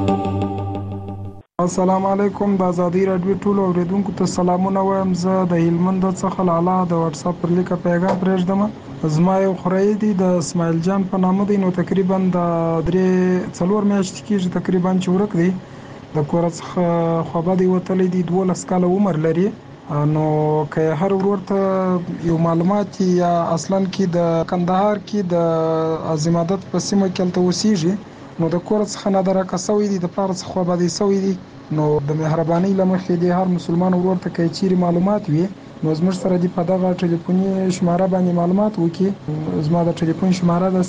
السلام علیکم. د آزادۍ رادیو ټولو اوریدونکو ته سلامونه وایم. زه د هلمند څخه لاله د واتس اپ پر لیکه پیغام پرېږدم. زما یو خورای دی د اسماعیل جان په نامه دی. نو تقریبا د 3-4 میاشتې کېږي تقریبا چې ورک دی. د کور څخه خوابه دی وتلی دی. 12 کاله عمر لري. نو که هر ورور ته یو معلومات یا اصلا کې د کندهار کې د عظمت په سیمه کې تل اوسېږي نو د کور څخه نه درکه سوی دی د پاره څخه خوابه دی سوی دی. نو د مهرباني لمخې دی هر مسلمان ورور ته کې چیرې معلومات وي نو زموږ سره دی په دغه ټلیفوني شماره باندې معلومات وکي. زما د ټلیفون شماره د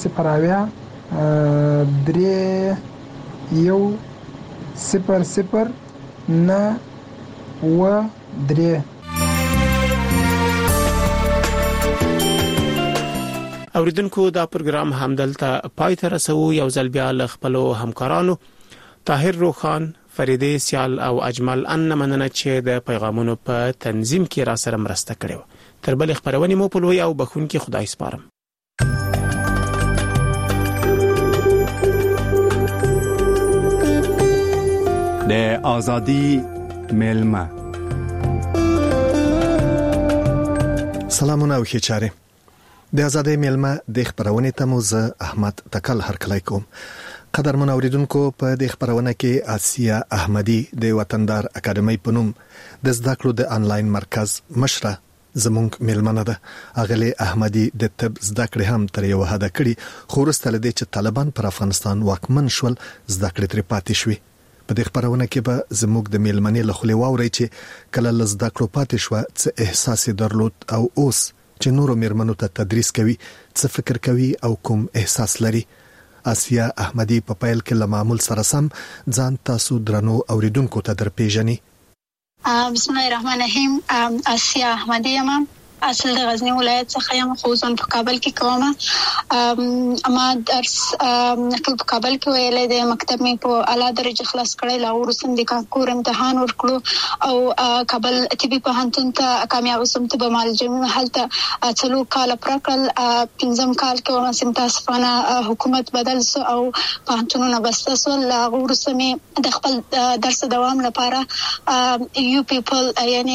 0 اوریدونکو دا پروګرام همدلته پای ته رسو. یو ځل بیا ل خپل همکارانو طاهر روخان، فریده سیال او اجمل ان مننه چې د پیغامونو په تنظیم کې را سره مرسته کړې. تر بل خبرونه مو په لوی او بخون کې خدای سپارم. د ازادي ملما. سلامونه او ښه چاره. د ازادۍ ملما د خبرونه ته موزه احمد تکل هرکلی کوم. قدرمن اوریدونکو په د خبرونه کې آسیا احمدی د وطندار اکیډمي په نوم د زده کړو د انلاین مرکز مشره زمونږ ملمنه ده. اغلی احمدی د طب زده کړې هم تر یو حد کړي خو وروسته لدې چې طالبان پر افغانستان واکمن شول زده کړې تر پاتې شوې. په دې خبرونه کې به زموږ د ملمنې له خولې واوري چې کله زده کړو پاتې شو څه احساس درلود او اوس چې نورو میرمنو ته تدریس کوي څه فکر کوي او کوم احساس لري. آسیا احمدی په پیل کې له معمول سره سم ځان تاسو درنو اوریدونکو ته درپېژني. بسم الله الرحمن الرحیم. آسیا احمدی یم. اصل د غزنی ولایت څخه یم خو ځم په کابل کې کوم. اما درس ټول په کابل کې ویلې د مکتب مې په اعلی درجه خلاص کړی. لا ورسم د کانکور امتحان ورکړو او کابل طبي پوهنتون ته کامیاب شوم. ته به مالجمع حالته 3 کال پرکل 5م کال کې ومه سمتاسفانه حکومت بدل سو او پوهنتونونه بسته لا ورسم د خپل درس دوام لپاره یو پیپل یعنی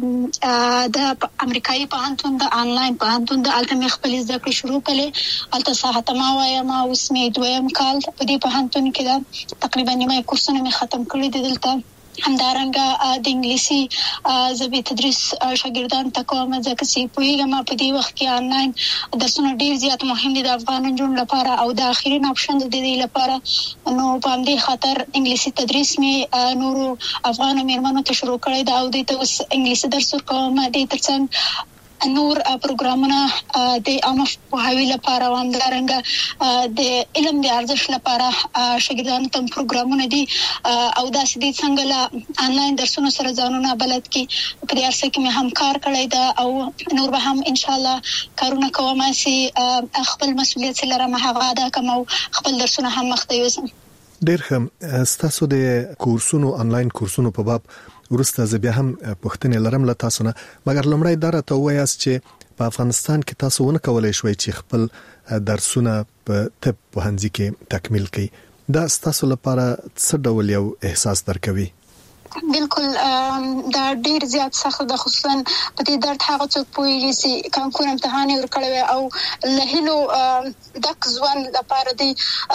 د امریکایي پوهنتون د انلاین پوهنتون د الټمی خپل زده کړې شروع کړې. الته ساعت ما وایم او اسمه 2م کال په دې پوهنتون کې دا تقریبا نیمه کورسونه مې ختم کړی دي. دلته همدارنګه د انګلیسي زبې تدریس شاګردان ته کوم ځکه چې پوهیږم په دې وخت کې انلاین درسونه ډیر زیات مهم دي د افغان نجونو لپاره او د اخیرین اپشن د دې لپاره. نو په همدې خاطر انګلیسي تدریس مې نورو افغان میرمنو ته شروع کړی دا او د انګلیسي درس ورکوم. د ترڅنګ نور پروګرامونه د عامه پوهاوي لپاره وندارنګه د علم د ارزښت لپاره شاګردانو ته پروګرامونه دي او داسې دي څنګه لا انلاین درسونو سره ځانونه بلد کی په دې ارسه کې مې هم کار کړی دا او نور به هم ان شاء الله کارونه کوم چې خپل مسؤلیت سره مهغه ادا کوم او خپل درسونه هم مخته یوسم. ډېر ښه. ستاسو د کورسونو انلاین کورسونو په باب ورسته زه بیا هم پوښتنه لرم له تاسو نه، مګر لومړی دا راته وایاست چې په افغانستان کې تاسو ونه کولای شوي چې خپل درسونه په طب پوهنځي کې تکمیل کړئ. دا ستاسو لپاره څه ډول یو احساس درکوي؟ بالکل دا ډیر زیات سخت د خصوصا په دې درد هغه څوک پوهیږي چې کانکور امتحان ورکړي او له هلو دک ځوان لپاره دی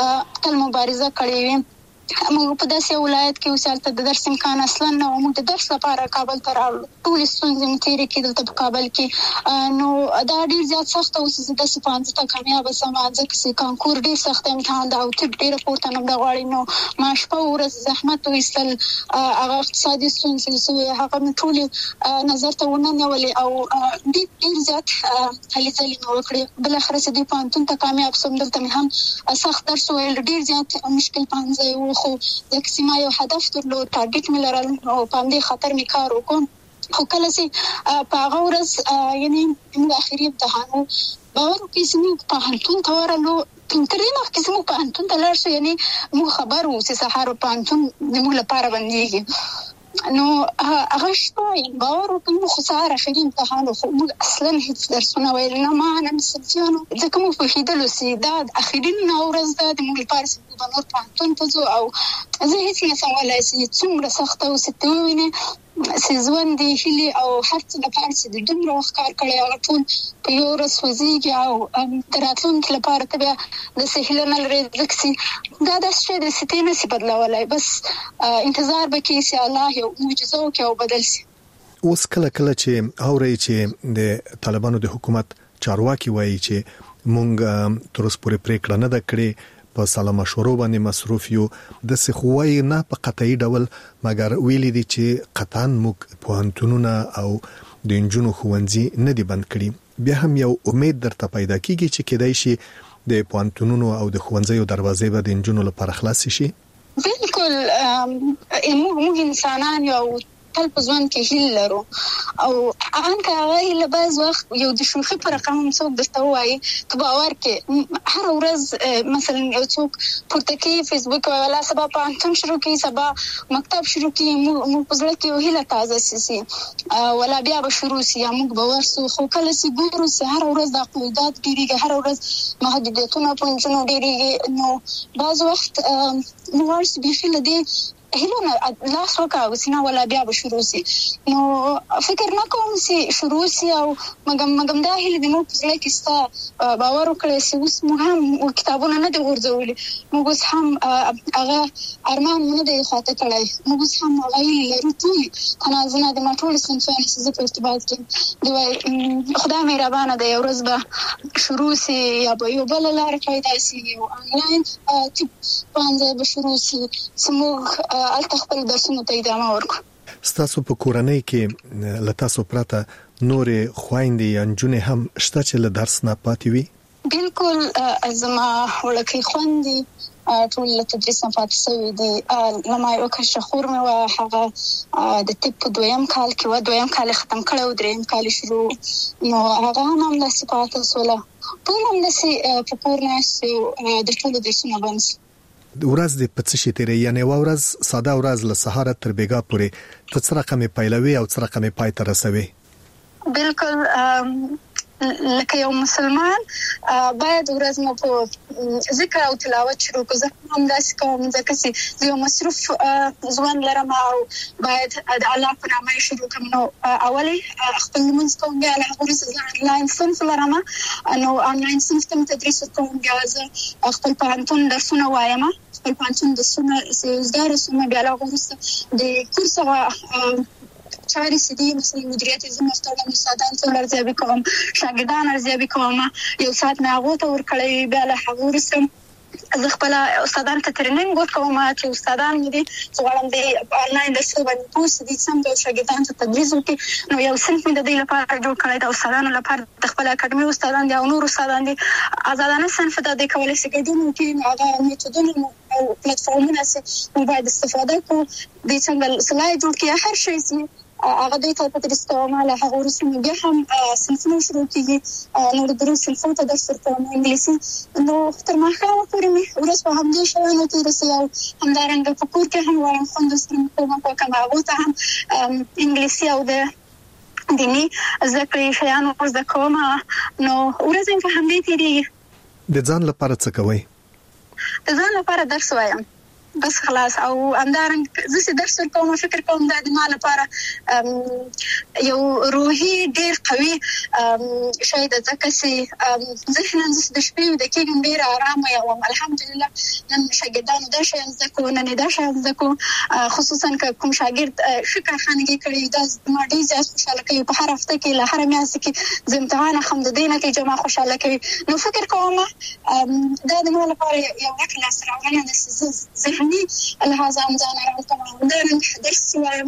تل مبارزه کړې وي. موږ په داسې ولایت کې وسالته د درس امکان اصلا نه و. موږ د درس لپاره کابل ته راغلو، ټول ستونزې مو تېرې کېدل په کابل کې. نو دا ډیر زیات سخت او چې داسې پانځه ته کامیاب سم ځکه چې کانکور ډیر سخت امتحان دا او طب ډیر پورته نمبر غواړي. نو ما شپه ورځ زحمت وایستل، هغه اقتصادي ستونزې چې هغه مې ټول نظر ته ونه نیولې او ډیر زیات هلې ځلې مې وکړې. بالاخره چې دې پوهنتون ته کامیاب شوم. دلته مې هم سخت درس ویل، ډیر زیات مشکل پانځه و خو ځکه چې ما یو هدف درلود، ټارګټ مې لرل او په همدې خاطر مې کار وکړ. خو کله چې په هغه ورځ یعنې موږ اخري امتحان و، باور وکړئ چې موږ پوهنتون ته ورغلو. تر دې مخکې چې موږ پوهنتون ته لاړ شو یعنې موږ خبر وو چې سهار پوهنتون زموږ لپاره بندېږي. نو هغه شپه باور وکړئ موږ خو سهار اخري امتحان و خو موږ اصلا هېڅ درسونه ویل نه ما نه مې صنفیانو ځکه موږ پوهېدلو چې دا اخري ورځ ده د موږ لپاره چې موږ به نور پوهنتون ته ځو او زه هېڅ نشم ویلی چې څومره سخته و چې ته ووینې چې ژوند دې هیلې او هر څه لپاره چې د دومره وخت کار کړی هغه ټول په یو ورځ سوځېږي او د راتلونکي لپاره ته بیا داسې هیله نه لرې ځکه چې دا داسې شی دی چې ته یې نشي بدلولی. بس انتظار به کوې چې الله یو معجزه وکړي او بدل شي. اوس کله کله چې اورئ چې د طالبانو د حکومت چارواکي وایي چې مونږ تر اوسه پورې پریکړه نه ده کړې، په سلا مشورو باندې مصروف یو، د سخوای نه په قطعي ډول مګر ویلي دي چې قطعاً موږ پوهنتونونه او د انجونو ښوونځي نه دي بند کړي. بیا هم یو امید درته پیدا کیږي چې کېدای شي د پوهنتونونو او د ښوونځیو دروازې به د انجونو لپاره خلاص شي. بالکل موږ انسانان یو تل په ځوان کې هیله لرو او ان که هغه هیله بعض وخت یو د شوخي پر رقم څوک درته وایي ته باور کې هر ورځ مثلا یو څوک پورته کې فیسبوک ولا سبا پوهنتون شروع کې سبا مکتب شروع کې موږ په ځل کې یو هیله تازه سي ولا بیا به شروع سي موږ باور سو خو کله چې ګورو چې هر ورځ د قیودات ډیریږي، هر ورځ محدودیتونه په انجونو ډیریږي، نو بعض وخت موږ ورس به خله دي هیلونه لاس وکاو سینا ولا بیا به شروع سي. نو فکر نه کوم چې شروع سي او مګم دا هیله د مو په ځای کې ستا باور وکړي چې اوس موږ هم کتابونه نه دي ورځولي، موږ اوس هم هغه ارمان نه دی خاطر کړی، موږ اوس هم هغه لرو ټول تنازونه د ماټول سنفاني چې په ارتباط کې دی خدای مهربانه دی ورځ به شروع سي یا به یو بل لار پیدا سي او انلاین چې باندې به شروع سي سموږ خپل درسونه ته ادامه ورکړو. ستاسو په کورنۍ کې لتاسو پراته نورې خويندې یا نجونې هم شته چې له درس نه پاتې وي؟ بالکل زما ولکه خويندې ټول له تدریس نه پاتې شوي دي. لما یو کښ خور مې وا هغه د طب دویم کال کې و، دویم کال ختم کړو، دریم کال شروع، نو هغه هم د صفات وسوله ټول هم د په کور نه د ټول درسونه باندې ورځ د پڅشي تیرې یعنی ورځ ساده ورځ له سهار تر بیګا پورې ته څه رقم پیلوي او څه رقم پای ته رسوي؟ بالکل لکه یو مسلمان باید ورځ مو په ذکر او تلاوت شروع کړو. زه هم داسې کوم ځکه چې یو مصروف ځوان لرم او باید د الله په نامه شروع کوم. نو اولی خپل لمونځ کوم، بیا له هغه وروسته آنلاین صنف لرم، نو آنلاین صنف ته تدریس کوم، بیا زه خپل پوهنتون درسونه وایم، خپل پوهنتون درسونه زده، بیا له هغه وروسته د کورس چاري سدي مثلا مدیریت زما ستړم استادان څو ارزیابي کوم، شاګردان ارزیابي کوم، یو ساعت مې هغه ته ورکړی، بیا له هغه وروسته زه خپل استادان ته ټریننګ ورکوم چې استادان دې څوړم دې آنلاین درس باندې پوس دي سم د شاګردان ته تدریس وکړي. نو یو صنف مې د دې لپاره جوړ کړی د استادانو لپاره، د خپل اکاډمي استادان دي او نور استادان دي آزادانه صنف ته د کولای شي ګډون وکړي. هغه میتودونه او پلیټ فارمونه چې موږ باید استفاده کوو، د څنګه سلای جوړ کړي، هر شی چې هغه دوی ته تدریس کوم. له هغه وروسته بیا هم صنفونه شروع کیږي، نور دروس صنفونو ته درس ورکوم انګلیسي. نو تر ماښامه پورې مې ورځ په همدې شیانو تېره سي او همدارنګه په کور کې هم وایم خویندو سره کومک وکړم، هغو ته هم انګلیسي او د دیني زده کړې شیان زده کوم. نو ورځ مې په همدې تېرېږي. د ځان لپاره څه کوئ؟ د ځان لپاره درس وایم بس خلاص. او همدارنګه زه چې درس ورکوم فکر کوم دا د ما لپاره یو روحي ډېر قوي شی ده، ځکه چې ذهنا زه د شپې ویده کېږم ډېره ارامه یم. الحمدلله نن شاګردانو دا شیان زده کړو، نن دا شیان زده کړو. خصوصا که کوم شاګرد ښه کارخانګي کړې دا زما ډېر زیات خوشحاله کوي. په هر هفته کې له هره میاشت کې زه امتحان اخلم، د دې نتیجه ما خوشحاله کوي. نو فکر کوم دا د ما لپاره یو غټ لاسته راوړنه ده چې لهذا ځان آرام کوم. همدارنګه درس وایم،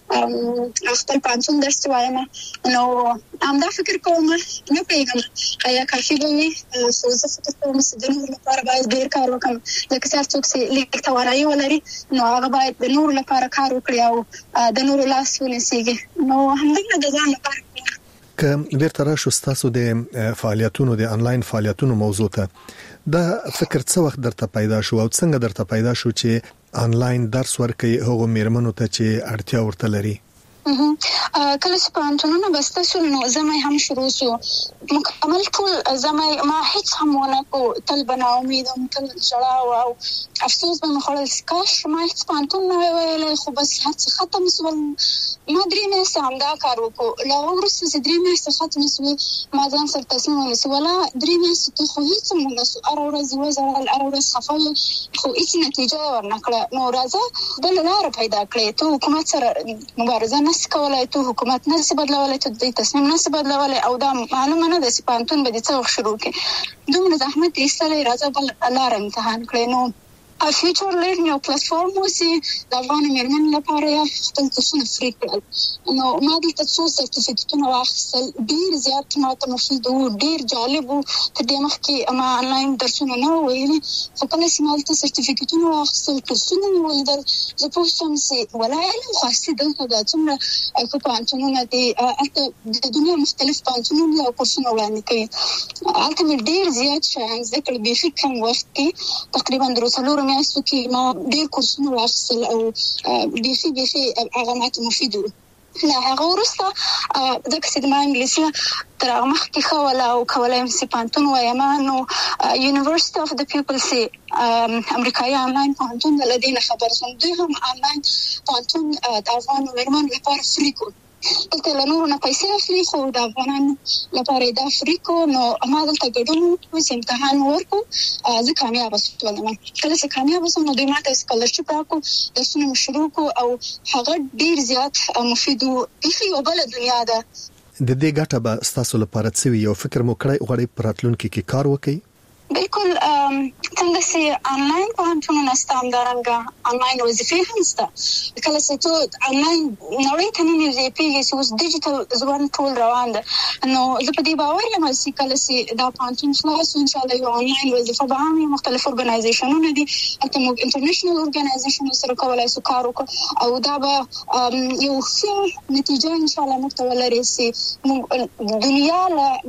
خپل پانسون درس وایم. نو همدا فکر کوم نه پوهېږم آیا کافي به وي، خو زه فکر کوم چې د نورو لپاره باید ډېر کار وکړم. لکه چې هر څوک چې لیک توانایي ولري نو هغه باید د نورو لپاره کار وکړي او د نورو لاس ونیسېږي. نو همدغه د ځان لپاره که بیرته راشو ستاسو د فعالیتونو د انلاین فعالیتونو موضوع ته، دا فکر څه وخت درته پیدا شو او څنګه درته پیدا شو چې انلاین درس ورکړئ هغو میرمنو ته چې اړتیا ورته لري؟ کله چې پوهنتونونه بسته شول نو زمای هم شروع شو. مکمل ټول زمای ما هیڅ هم ونه کو، تل به ناامید وم، تل ژړا او افسوس به مې خوړل چې کاش ما هیڅ پوهنتون نه وای ویلی. خو بس هر څه ختم شول. ما 3 میاشتې همدا کار وکړو. له هغه وروسته چې 3 میاشتې ختمې شوې ما ځان سره تصمیم ونیسو ولا 3 میاشتې ته خو هیڅ هم ونه سو. هره ورځ یې وژړل، هره ورځ خفه یم، خو هیڅ نتیجه یې ورنه کړه. نو راځه بله لاره پیدا کړې. ته حکومت سره مبارزه نسي کولی، ته حکومت نسي بدلولی، ته د تصمیم نسي بدلولی، او دا معلومه نه ده چې پوهنتون به دې څه وخت شروع کړي. دومره زحمت یې ایستلی، راځه بل لاره امتحان کړې. نو فیوچر لرنینګ یو پلیټفارم و چې د افغانو میرمنو لپاره یې خپل کورسونه فری کړل. نو ما دلته څو سرټیفیکټونه واخیستل، ډېر زیات ما ته مفید وو، ډېر جالب وو. تر دې مخکې ما انلاین درسونه نه وو ویلي، خو کله چې ما دلته سرټیفیکټونه واخیستل، کورسونه مې ولیدل، زه پوه شوم چې ولا علم خو اصلي دلته ده. څومره ښه پوهنتونونه دي، هلته د دنیا مختلف پوهنتونونه او کورسونه وړاندې کوي. هلته مې ډېر زیات شیان زده کړل. بیخي کم وخت کې تقریبا 3 میاشتو کې ما ډېر کورسونه واخیستل او بیخي هغه ماته مفید وو. له هغه وروسته ځکه چې ما انګلیسي تر هغه مخکې ښه وله او کولی یم چې پوهنتون وایم، نو یونیورسټي اف د پیپلز چې امریکایي انلاین پوهنتون ده له دې نه خبر شوم. دوی هم انلاین پوهنتون د افغانو میرمنو لپاره فری کړو. دلته له نورو نه پیسې اخلي، خو د افغانانو لپاره یې دا فری کړو. نو ما دلته ګډون وکړو چې امتحان ورکړو. زه کامیابه شولم. کله چې کامیابه شوم نو دوی ما ته سکالرشپ راکړو، درسونه مې شروع کړو او هغه ډېر زیات مفید و. بیخي یوه بله دنیا ده. د دې ګټه به ستاسو لپاره څه وي؟ یو فکر مو کړی غواړئ په راتلونکي کې کار وکړئ؟ بالکل څنګه چې انلاین پوهنتونونه شته همدارنګه انلاین وظیفې هم شته. کله چې ته انلاین نړۍ ته ننوځې پوهېږې چې اوس ډیجیټل ژوند ټول روان ده. نو زه په دې باور یم چې کله چې دا پوهنتون خلاص شو انشاءالله یو انلاین وظیفه به هم وي. مختلف ارګنایزیشنونه دي، هلته موږ انټرنیشنل ارګنایزیشنونو سره کولی شو کار وکړو او دا به یو ښه نتیجه انشاءالله موږ ته ولري چې موږ دنیا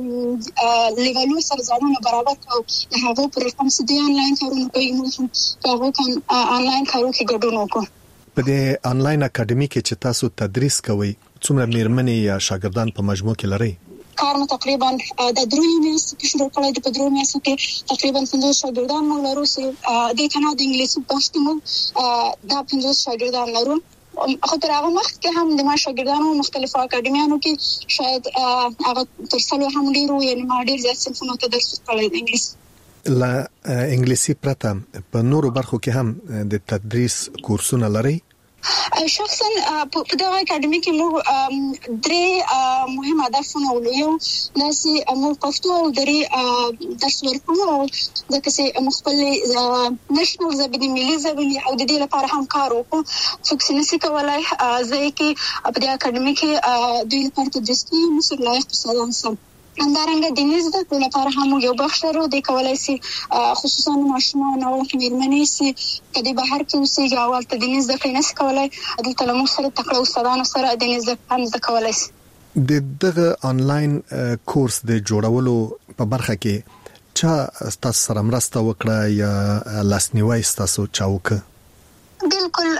له لیولو سره ځانونه برابر کړو. هغه پر کوم چې د انلاین کارونه کوي موږ هم په هغو انلاین کارو کې ګډون وکړو. په دې انلاین اکاډمي کې چې تاسو تدریس کوئ څومره میرمنې یا شاګردان په مجموع کې لرئ؟ کار مو تقریبا د 3 میاشتو کې شروع کړی دی. په 3 میاشتو کې تقریبا 50 شاګردان موږ لرو چې دې ته نه د انګلیسي بحث کې موږ دا 50 شاګردان لرو. خو تر هغه وخت کې هم د ما شاګردانو مختلفو اکاډمیانو کې شاید هغه تر 100 هم ډېر وو. یعنې ما ډېر زیات صنفونو ته درس ورکړی د انګلیسي. له انګلیسي پرته په نورو برخو کې هم د تدریس کورسونه لرئ؟ شخصا په دغه اکاډمي کې موږ 3 مهم هدفونه ولرو. یو دا چې موږ پښتو او دري درس ورکوو، ځکه چې موږ خپل نېشنل ژبې ملي ژبې او د دې لپاره هم کار وکړو. څوک چې نشي کولای ځکه چې په دې اکاډمي کې دوی لپاره تدریس کوي، موږ لایق استادان سم همدارنګه د نيز د لپاره هم یو بخش لرو د کولای شي خصوصا ماشومان او میرمنې سي کدي بهر کې اوسې جوړ ته د نيز د کینس کولای د تلمو سره تکړه استادانو سره د نيز د هم د کولای شي د دغه انلاین کورس د جوړولو په برخه کې چا تاسو سره مرسته وکړه یا لاسنیوي تاسو چاوکه بالکل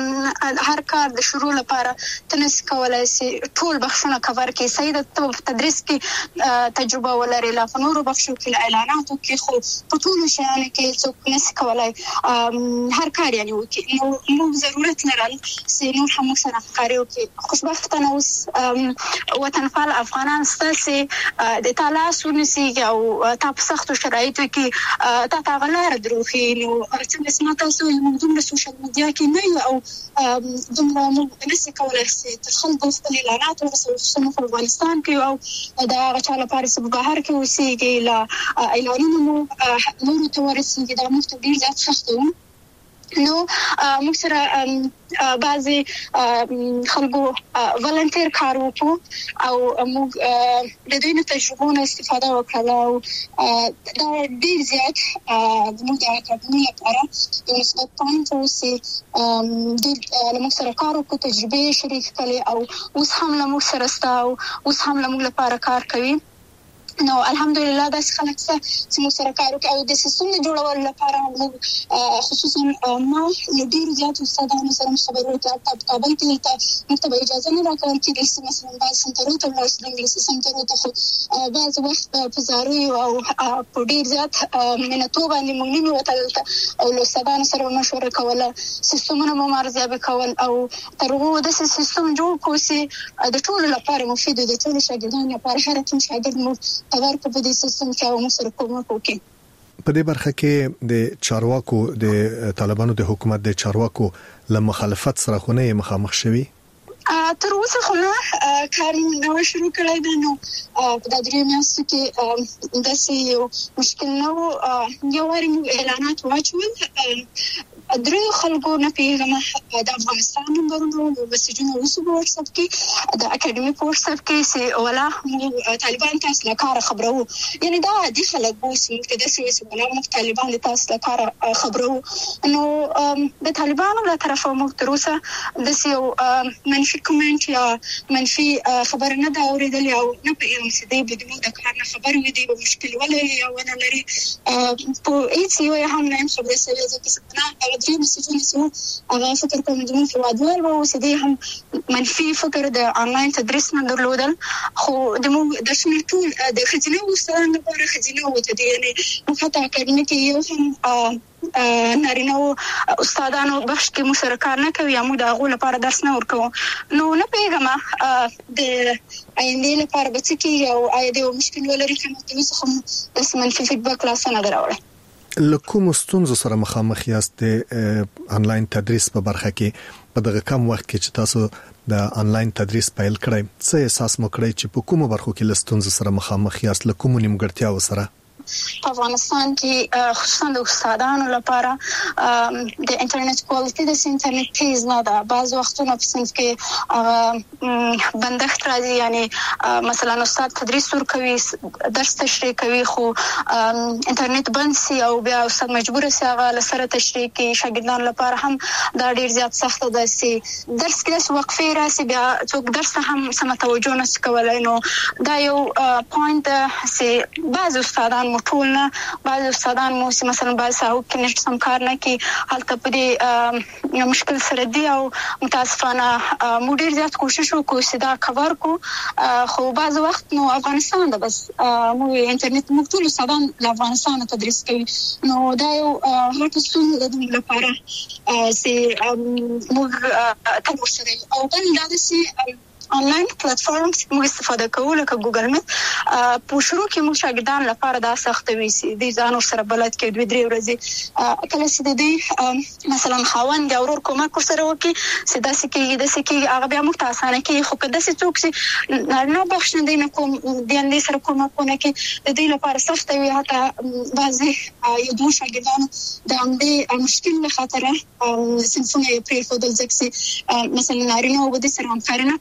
هر کار د شروع لپاره تنس کولای شي ټول بخښونه کور کې سید تدریس کې تجربه ولري لا فنور بخښو کې اعلاناتو کې خو په ټول شیانو کې څوک نس کولای هر کار یعنی وکي نو ضرورت لرل سي نور هم سره کاریو کې خوشبختانه اوس وطنفال افغانان ستاسي د تلاش ونسي او تاسو سختو شرایطو کې تا غلار دروخي نو چې اسمه تاسو یو دومره سوشل یا کې نه او دومره موږ نشي کولای چې تر خلکو خپل اعلانات ورسوو په افغانستان کې او دا غچا لپاره چې بهر کې اوسېږي لا اعلانونه مو نور ته ورسېږي دا موږ ته ډیر زیات سخت وو نو موږ سره بعضي خلکو ولنټیر کار وکړو او موږ د دوی نه تجربو استفاده وکړو او دا ډیر زیات موږ د اکاډمي لپاره یو نسبت پوینټ اوسې د موږ سره کار وکړو تجربه شریک کړي او اوس هم موږ سره ستاو اوس هم موږ لپاره کار کوي نو الحمدلله دا خلک چې موږ سره کار کوي او د سیستم جوړول لپاره موږ خصوصا ما ډیر زیات استادانو سره خبرې وکړې په کابل کې ته مکتب اجازه نه راکول چې مثلا بعض سنټرو ته ورسېږي انګلیسي سنټرو ته خو بعض وخت په زاري او په ډیر زیات منتو باندې موږ نه وتل او له استادانو سره مشوره کوله سیستمونه مو مرزیابي کول او ترغو د سیستم جوړ کوسي د ټول لپاره مفید دي ټول شاګردانو لپاره هر کوم شاګرد مو اگر په دې سیستم کې او موږ سره کومه کوي په دې برخه کې د چارواکو د طالبانو د حکومت د چارواکو له مخالفت سره خو نه مخامخ شوي تر اوسه خو نه کار نو شروع کړی دی نو په د درې میاشتو کې داسې یو مشکل نه یو واري اعلانات واچول درې خلکو نه پیغام د افغانستان نمبرونو مسیجونه وسو په واتس اپ کې د اکیډمي په واتس اپ کې سي ولا طالبان تاسو له کار خبرو یعنی دا د خلکو چې د سیاسي بلنه طالبان تاسو له کار خبرو نو د طالبانو له طرفه موږ تر اوسه د یو منفي کومنټ یا منفي خبر نه دا اوریدل او نه پیغام چې دی بدون د کار نه خبر وي دی مشکل ولې یا ونه لري په هیڅ یو هم نه خبره سوي ځکه نه درې مسیجونه سو هغه فکر کوم چې په وادوال وو چې دې هم منفي فکر د انلاین تدریس نه درلودل خو د موږ د شنو ټول د خزینه وستان لپاره خزینه وته دي یعنی موږ ته اکیډمي کې یو هم نارینه استادانو بخش کې مشارکت نه کوي موږ د غو لپاره درس نه ورکو نو نه پیغامه د آینده لپاره به چې یو آینده مشکل ولري کوم څه هم د منفي فیډبک لا څنګه دراوړي لکه مستونزو سره مخامخ یاست د انلاین تدریس په برخه کې په دغه کم وخت کې چې تاسو د انلاین تدریس پیل کړئ څه احساس مو کړی چې په کومه برخو کې لستونزو سره مخامخ یاست لکه کوم نیمګړتیاو سره په افغانستان کې خصوصا د استادانو لپاره د انټرنیټ کوالټي د انټرنیټ تیز نه ده بعض وختونه په صنف کې بندښت راځي یعنی مثلا استاد تدریس ورکوي درس تشریح کوي خو انټرنیټ بند سي او بیا استاد مجبور سي هغه لسره تشریح کوي شاګردانو لپاره هم دا ډیر زیات سخت ده سي درس کې وقفه راسي بیا څوک درس هم سم توجه نه کولای نو دا یو پوینټ سي بعض استادان ټولنه بعض استادان مو مثلا بعض ساو کې نشته سم کار نه کوي حالت په دې مشکل سره دی او متاسفانه مو ډیر زیات کوشش وکړو چې دا کور کو خو بعض وخت نو افغانستان ده بس مو انټرنیټ مو ټول استادان له افغانستان تدریس کوي نو دا یو هغه څه د دوی لپاره چې مو تاسو سره او بل دا چې آنلاین پلیټفارمز موږ استفاده کوو لکه ګوګل میت په شروع کې موږ شاګردان لپاره دا سخت وي چې د ځانو سره بلد کې دوه درې ورځې کله چې د دې مثلا خاوند او ورور کومک سره وکي چې داسې کې هغه بیا موږ ته اسانه کې خو کله چې څوک چې نه بخښنه دي نه کوم د اندې سره کومکونه کې د دې لپاره سخت وي حتی بعضي یو دوه شاګردان د همدې مشکل له خاطر صنفونه پرې فودل ځکه مثلا نارینه او د سره همکاري نه کوي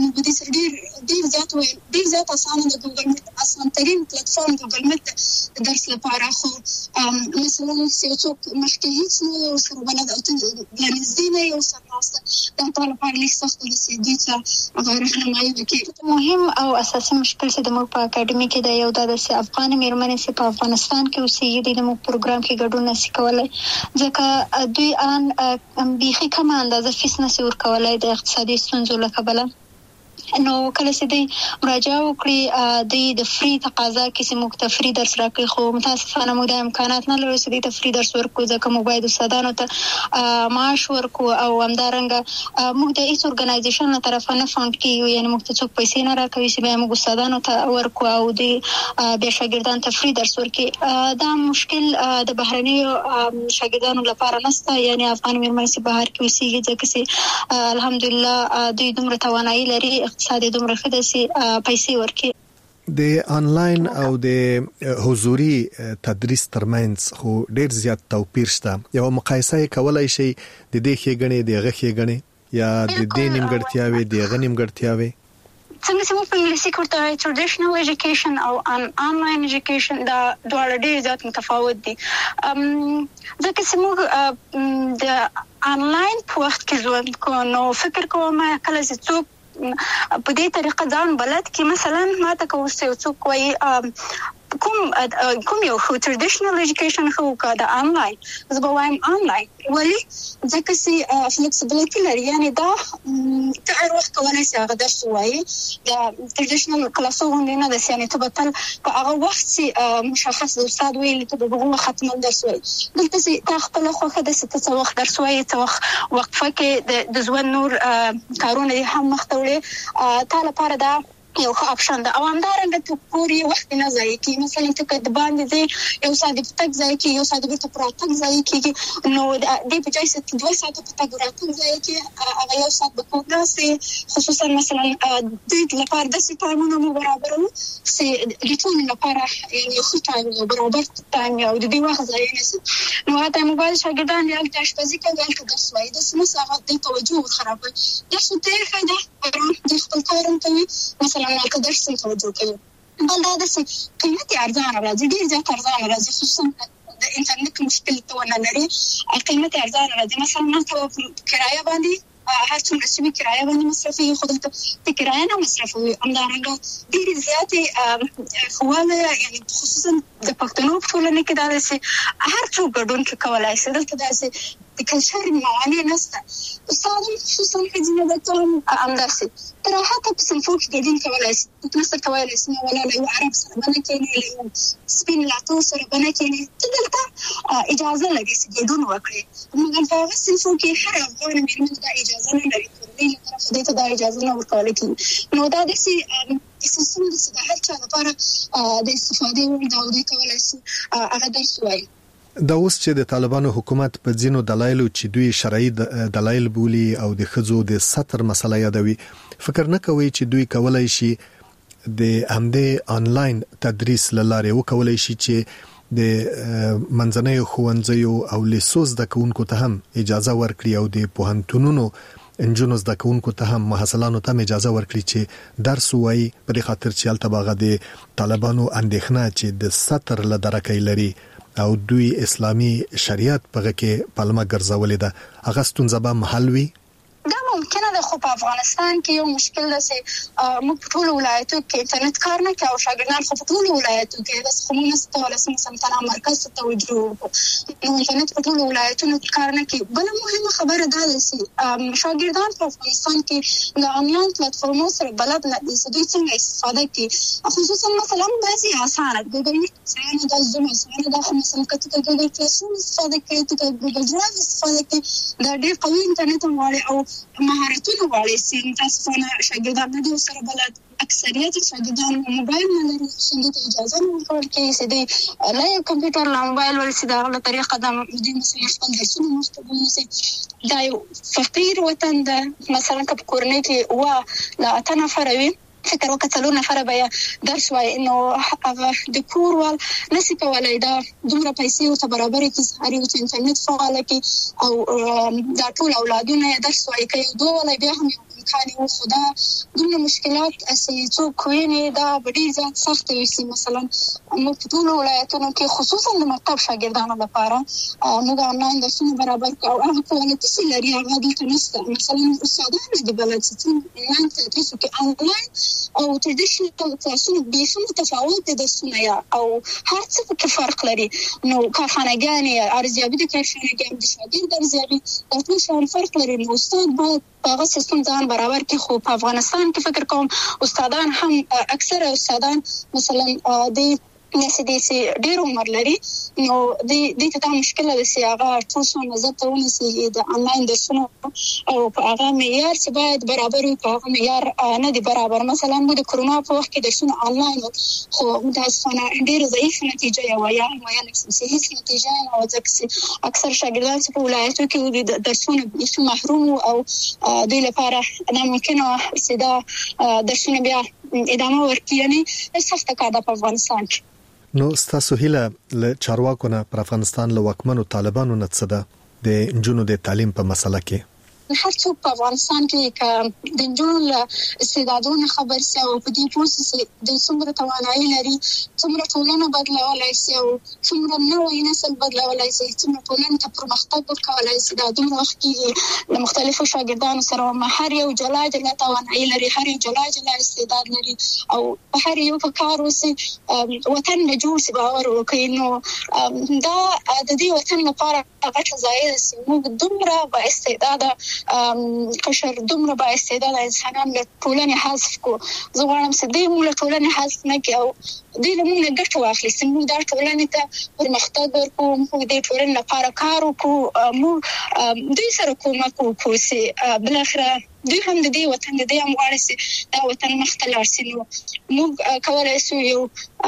موږ به دې سره ډېر زیات اسانه د ګوګل میټ اسان ترين پلیټ فارم ګوګل میټ درس لپاره خو مثلا څوک مخکې هیڅ نه سره بلد او لنځدې نه یو سره ناسته دا ټول لپاره لیک سخت دي چې دې څه راهنمایي وکړي. مهم او اساسي مشکل چې د موږ په اکیډمي کې د یو د افغان میرمنې چې په افغانستان کې اوسېږي د موږ پروګرام کې ګډون نشي کولای ځکه دوی ان بيخي کم اندازه فیس نشي ورکولای د اقتصادي ستونزو له کبله. نو کله چې دوی مراجعه وکړي دوی د فری تقاضا کې چې موږ ته فری درس راکړي خو متاسفانه موږ د امکانات نه لرو چې دوی ته فری درس ورکړو ځکه موږ باید استادانو ته معاش ورکړو او همدارنګه موږ د هیڅ ارګنایزیشن له طرفه نه فاند کیږو یعنی موږ ته څوک پیسې نه راکوي چې موږ استادانو ته ورکړو او دوی بیا شاګردانو ته فری درس ورکړي. دا مشکل د بهرنیو شاګردانو لپاره نشته یعنی افغان میرمنې چې بهر کې اوسېږي ځکه چې الحمدلله دوی دومره توانایي لري اقتصادي دومره ښه ده چې پیسې ورکړي. د انلاین او د حضوري تدریس ترمنځ خو ډیر زیات توپیر شته. یو مقایسه کولای شي د دې ښېګڼې د هغه ښېګڼې یا د دې نیمګړتیاوې د هغه نیمګړتیاوې څنګه چې موږ په انګلیسي کې ورته ټریډیشنل ایجوکیشن او انلاین ایجوکیشن دا دواړه ډېر زیات متفاوت دي ځکه چې موږ د انلاین په وخت کې ژوند کوو نو فکر کوم کله چې څوک په دې طریقه ځان بلد کې مثلا ماته کوڅه څوک وایي کوم یو ټریډیشنل ایجوکیشن خو کا د انلاین زه به وایم انلاین ولی ځکه چې فلیکسیبিলিټی لري یعنی دا ته هر وخت کولای شې هغه درس وایي د ټریډیشنل کلاسونو نه د یعنی ته به تل په هغه وخت چې مشخص استاد ویل ته به هغه ختم درس وایي دلته چې تا خپل خوخه د څه وخت درس وایي څه وقفه کې د ژوند نور کارونه هم مختوړي تا لپاره دا یو ښه اپشن ده او همدارنګه ته پوری وخت نه ځای کی مثلا ته کډ باندې ځای یو ساده پټک ځای کی یو ساده بیرته پروتک ځای کی نو د دې په ځای چې 2 ساعته پټک راټول ځای کی هغه یو ساعت به کومه خصوصا مثلا د لپاره د سیټامونو برابرو چې د ټول لپاره یو ښه ټایم برابر ټایم او د دې وخت ځای نه نو هغه موبایل شاګردان یې د اشپزي کوي د درس وای د سمه هغه د توجه خرابوي د څه ته خیدا د خپل کارم کوي مثلا که درس توجه کوي بل دا د قیمتي ارزانه راځي ډیر زیات ارزانه راځي خصوصا د انټرنیټ مشکل ته ونه لري قیمتي ارزانه راځي مثلا نن ته کرایه باندې هر څومره چې کرایه باندې مصرفي خود ته کرایه نه مصرفوي همدارنګه ډیر زیاتې خواله یعنی خصوصا د پښتنو په ټولنه کې دا چې هر څوک ګډون کولای شي دلته دا چې د کلچر موانع نشته استاد خصوصا خځینه د ټول انداسي تر هغه په صنفو کې ګډون کولای شي تاسو کولای شئ ولا له عرب سره باندې کې نه سپین لاتو سره باندې کې دلته اجازه لري چې ګډون وکړي موږ په هغه صنفو کې هر افغان میرمن ته اجازه نه لري دې طرف دې ته دا اجازه نه ورکول کېږي نو دا د سیستم د هر چا لپاره د استفادې وړ دا کولای شي هغه درس وایي. دا اوس چې د طالبانو حکومت په ځینو دلایلو چې دوی شرعي دلایل بولي او د خځو د سطر مسله یادوي فکر نه کوي چې دوی کولای شي د همدې انلاین تدریس لاره وکولای شي چې د منځنۍ ښوونځیو او لیسوس د کوونکو ته هم اجازه ورکړي او د پوهنتونونو انجونو زده کوونکو ته هم محصلانو ته اجازه ورکړي چې درس وایي په خاطر چې التباغه د طالبانو اندېښنه چې د سطر له درکې لري او دوی اسلامي شریعت په کې پلمه ګرځولې ده هغه ستونزه به محل وي. دا ممکنه ده خو په افغانستان کې یو مشکل ده چې موږ په ټولو ولایتو کې انټرنیټ کار نه کوي او شاګردان خو په ټولو ولایتو کې د خمونه ستوله مثلا مرکز ته توجه نو انټرنیټ په ټولو ولایتونو کې کار نه کوي. بل مهمه خبره ده چې شاګردان په افغانستان کې د انلاین پلیټفارمونو سره بلد نه دي چې دوی څنګه استفاده کوي خصوصا مثلا بعضي اسانه ګوګل میټ څنګه د زوم څنګه د مثلا کته ګوګل کلاس استفاده کوي ته ګوګل ډرایو استفاده کوي دا ډېر قوي انټرنیټ غواړي او مهارتونه غواړي چې تاسو نه شاګردان د سره بلد اکثریت شاګردان موبایل نه لري چې د اجازه نه ورکول کېږي چې د لا یو کمپیوټر لا موبایل ولې د هغه طریقه د مثلا خپل درسونه مستقیم نشي دا یو فقیر وطن ده مثلا که په کورنۍ کې لا 8 نفر وي فکر وکړو نفر به درس وای نو هغه د کور ول نسی کولای دا دومره پیسې او برابرې کې هرې چې انټرنیټ فعال کې او دا ټول اولادونه درس وای کوي دوه ولای بیا هم امکان او خدا دومره مشکلات اسې څوک ویني دا ډېر زیات سخت وي مثلا موږ په ټول ولایتونو کې خصوصا د مکتب شاګردانو لپاره موږ آنلاین درسونه برابر کوو هغه کوالټي چې لري هغه دلته نشته مثلا استادان د بلد چې آنلاین تدریس کوي آنلاین او ټریډیشنل کلاسونه بیخي متفاوت دي درسونه یا او هر څه کې فرق لري نو کارخانه‌ګانې ارزیابي د کارخانه‌ګانې د شاګرد ارزیابي د ټول شان فرق لري نو استاد باید هغه سیستم ځان برابر کې خو په افغانستان کې فکر کوم استادان هم اکثره استادان مثلا د نسديسي ډېر عمر لري نو د ته مشکل ده چې هغه ټول څه نظر ته ونیسي د آنلاین درسونو او په هغه معیار چې باید برابر وي په هغه معیار نه دی برابر مثلا موږ د کرونا په وخت کې درسونه آنلاین خو متاسفانه ډېر ضعیف نتیجه یې وایي چې هیڅ نتیجه نه وځي اکثر شاګردان چې په ولایتو کې د درسونو بیخي محروم او دوی لپاره ناممکنه چې دا درسونه بیا ادامه ورکړي یعنی سخته کار ده په افغانستان کې نو ستاسو هیله له چارواکو نه پر افغانستان له واکمنو طالبانو نه څه ده د انجونو د تعلیم په مسله کې هر څوک په افغانستان کې د انجونو استعدادونو خبر سي او په دې پروسس د څومره توانایي لري څومره ټولنه بدلولای سي او څومره نوې نسل بدلولای سي څومره ټولنه ته پرمختګ ورکولای سي دا دومره وخت کې د مختلفو شاګردانو سره هر یو جلا توانایي لري هر یو جلا استعداد لري او هر یو په کار وسي وطن له جوړ سي باور وکړي نو دا د دې وطن لپاره غټه ځای سي موږ دومره با استعداد قشر دومره با استعداد انسانان له ټولنې حذف کو زه غواړم چې دې موږ له ټولنې حذف نه کړو دې موږ ګټه واخلي چې موږ دا ټولنې ته پرمختګ ورکړو موږ دې ټولنې لپاره کار وکړو موږ دې سره کومک وکړو چې بل اخره دوی هم د دې وطن د دې هم غواړي چې دا وطن مخته لاړ شي نو موږ کولای شو یو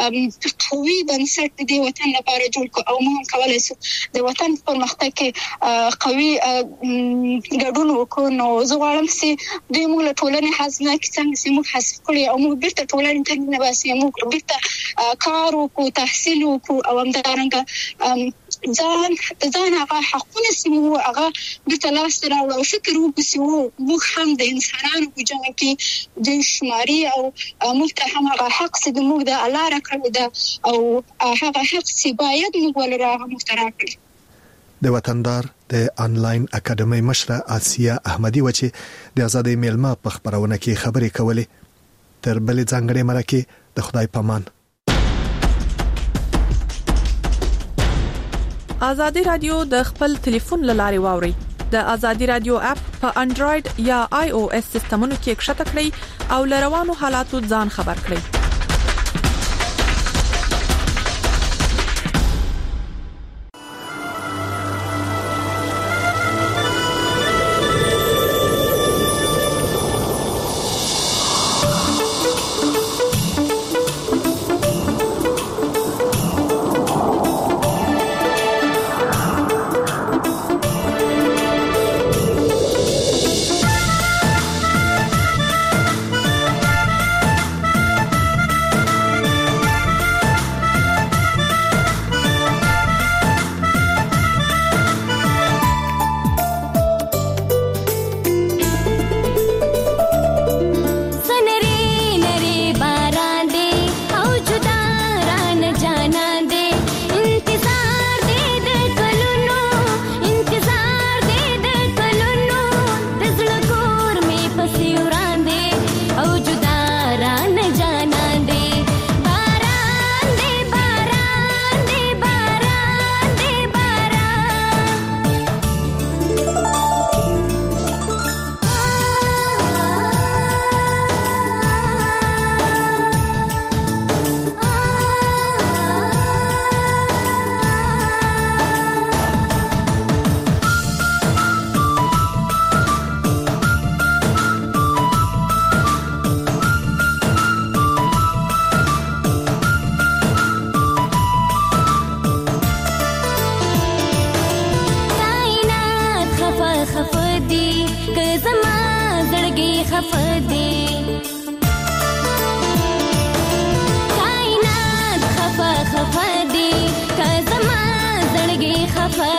قوي بنسټ د دې وطن لپاره جوړ کړو او موږ کولای شو د وطن پرمختګ کې قوي ګډون وکړو نو زه غواړم چې دوی موږ له ټولنې حذف نه کړي څنګه چې موږ حذف کړي او موږ بیرته ټولنې ته نه باسي موږ بیرته کار وکړو تحصیل وکړو او همدارنګه ځان هغه حقونه سیمو هغه بیرته لاس راوړو او فکر وکړو موږ هم د انسانانو په جمع کې د شماري او موږ ته هم هغه حق چې موږ د الله راکړی ده او هغه حق چې باید موږ ولرو هغه مخترع کړی د وطندار د آنلاین اکیډمي مشره آسیا احمدی وچی د آزادۍ میلمه په خبرونه کې خبرې کولې تر بلې ځانګړې مرکه د خدای پامان آزادۍ رادیو د خپل ټلیفون لارې واوري د آزادۍ رادیو اپ په انډراید یا آی او اس سیستمونو کې ښکته کړئ او لروانو حالاتو ځان خبر کړئ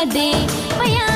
دې پیا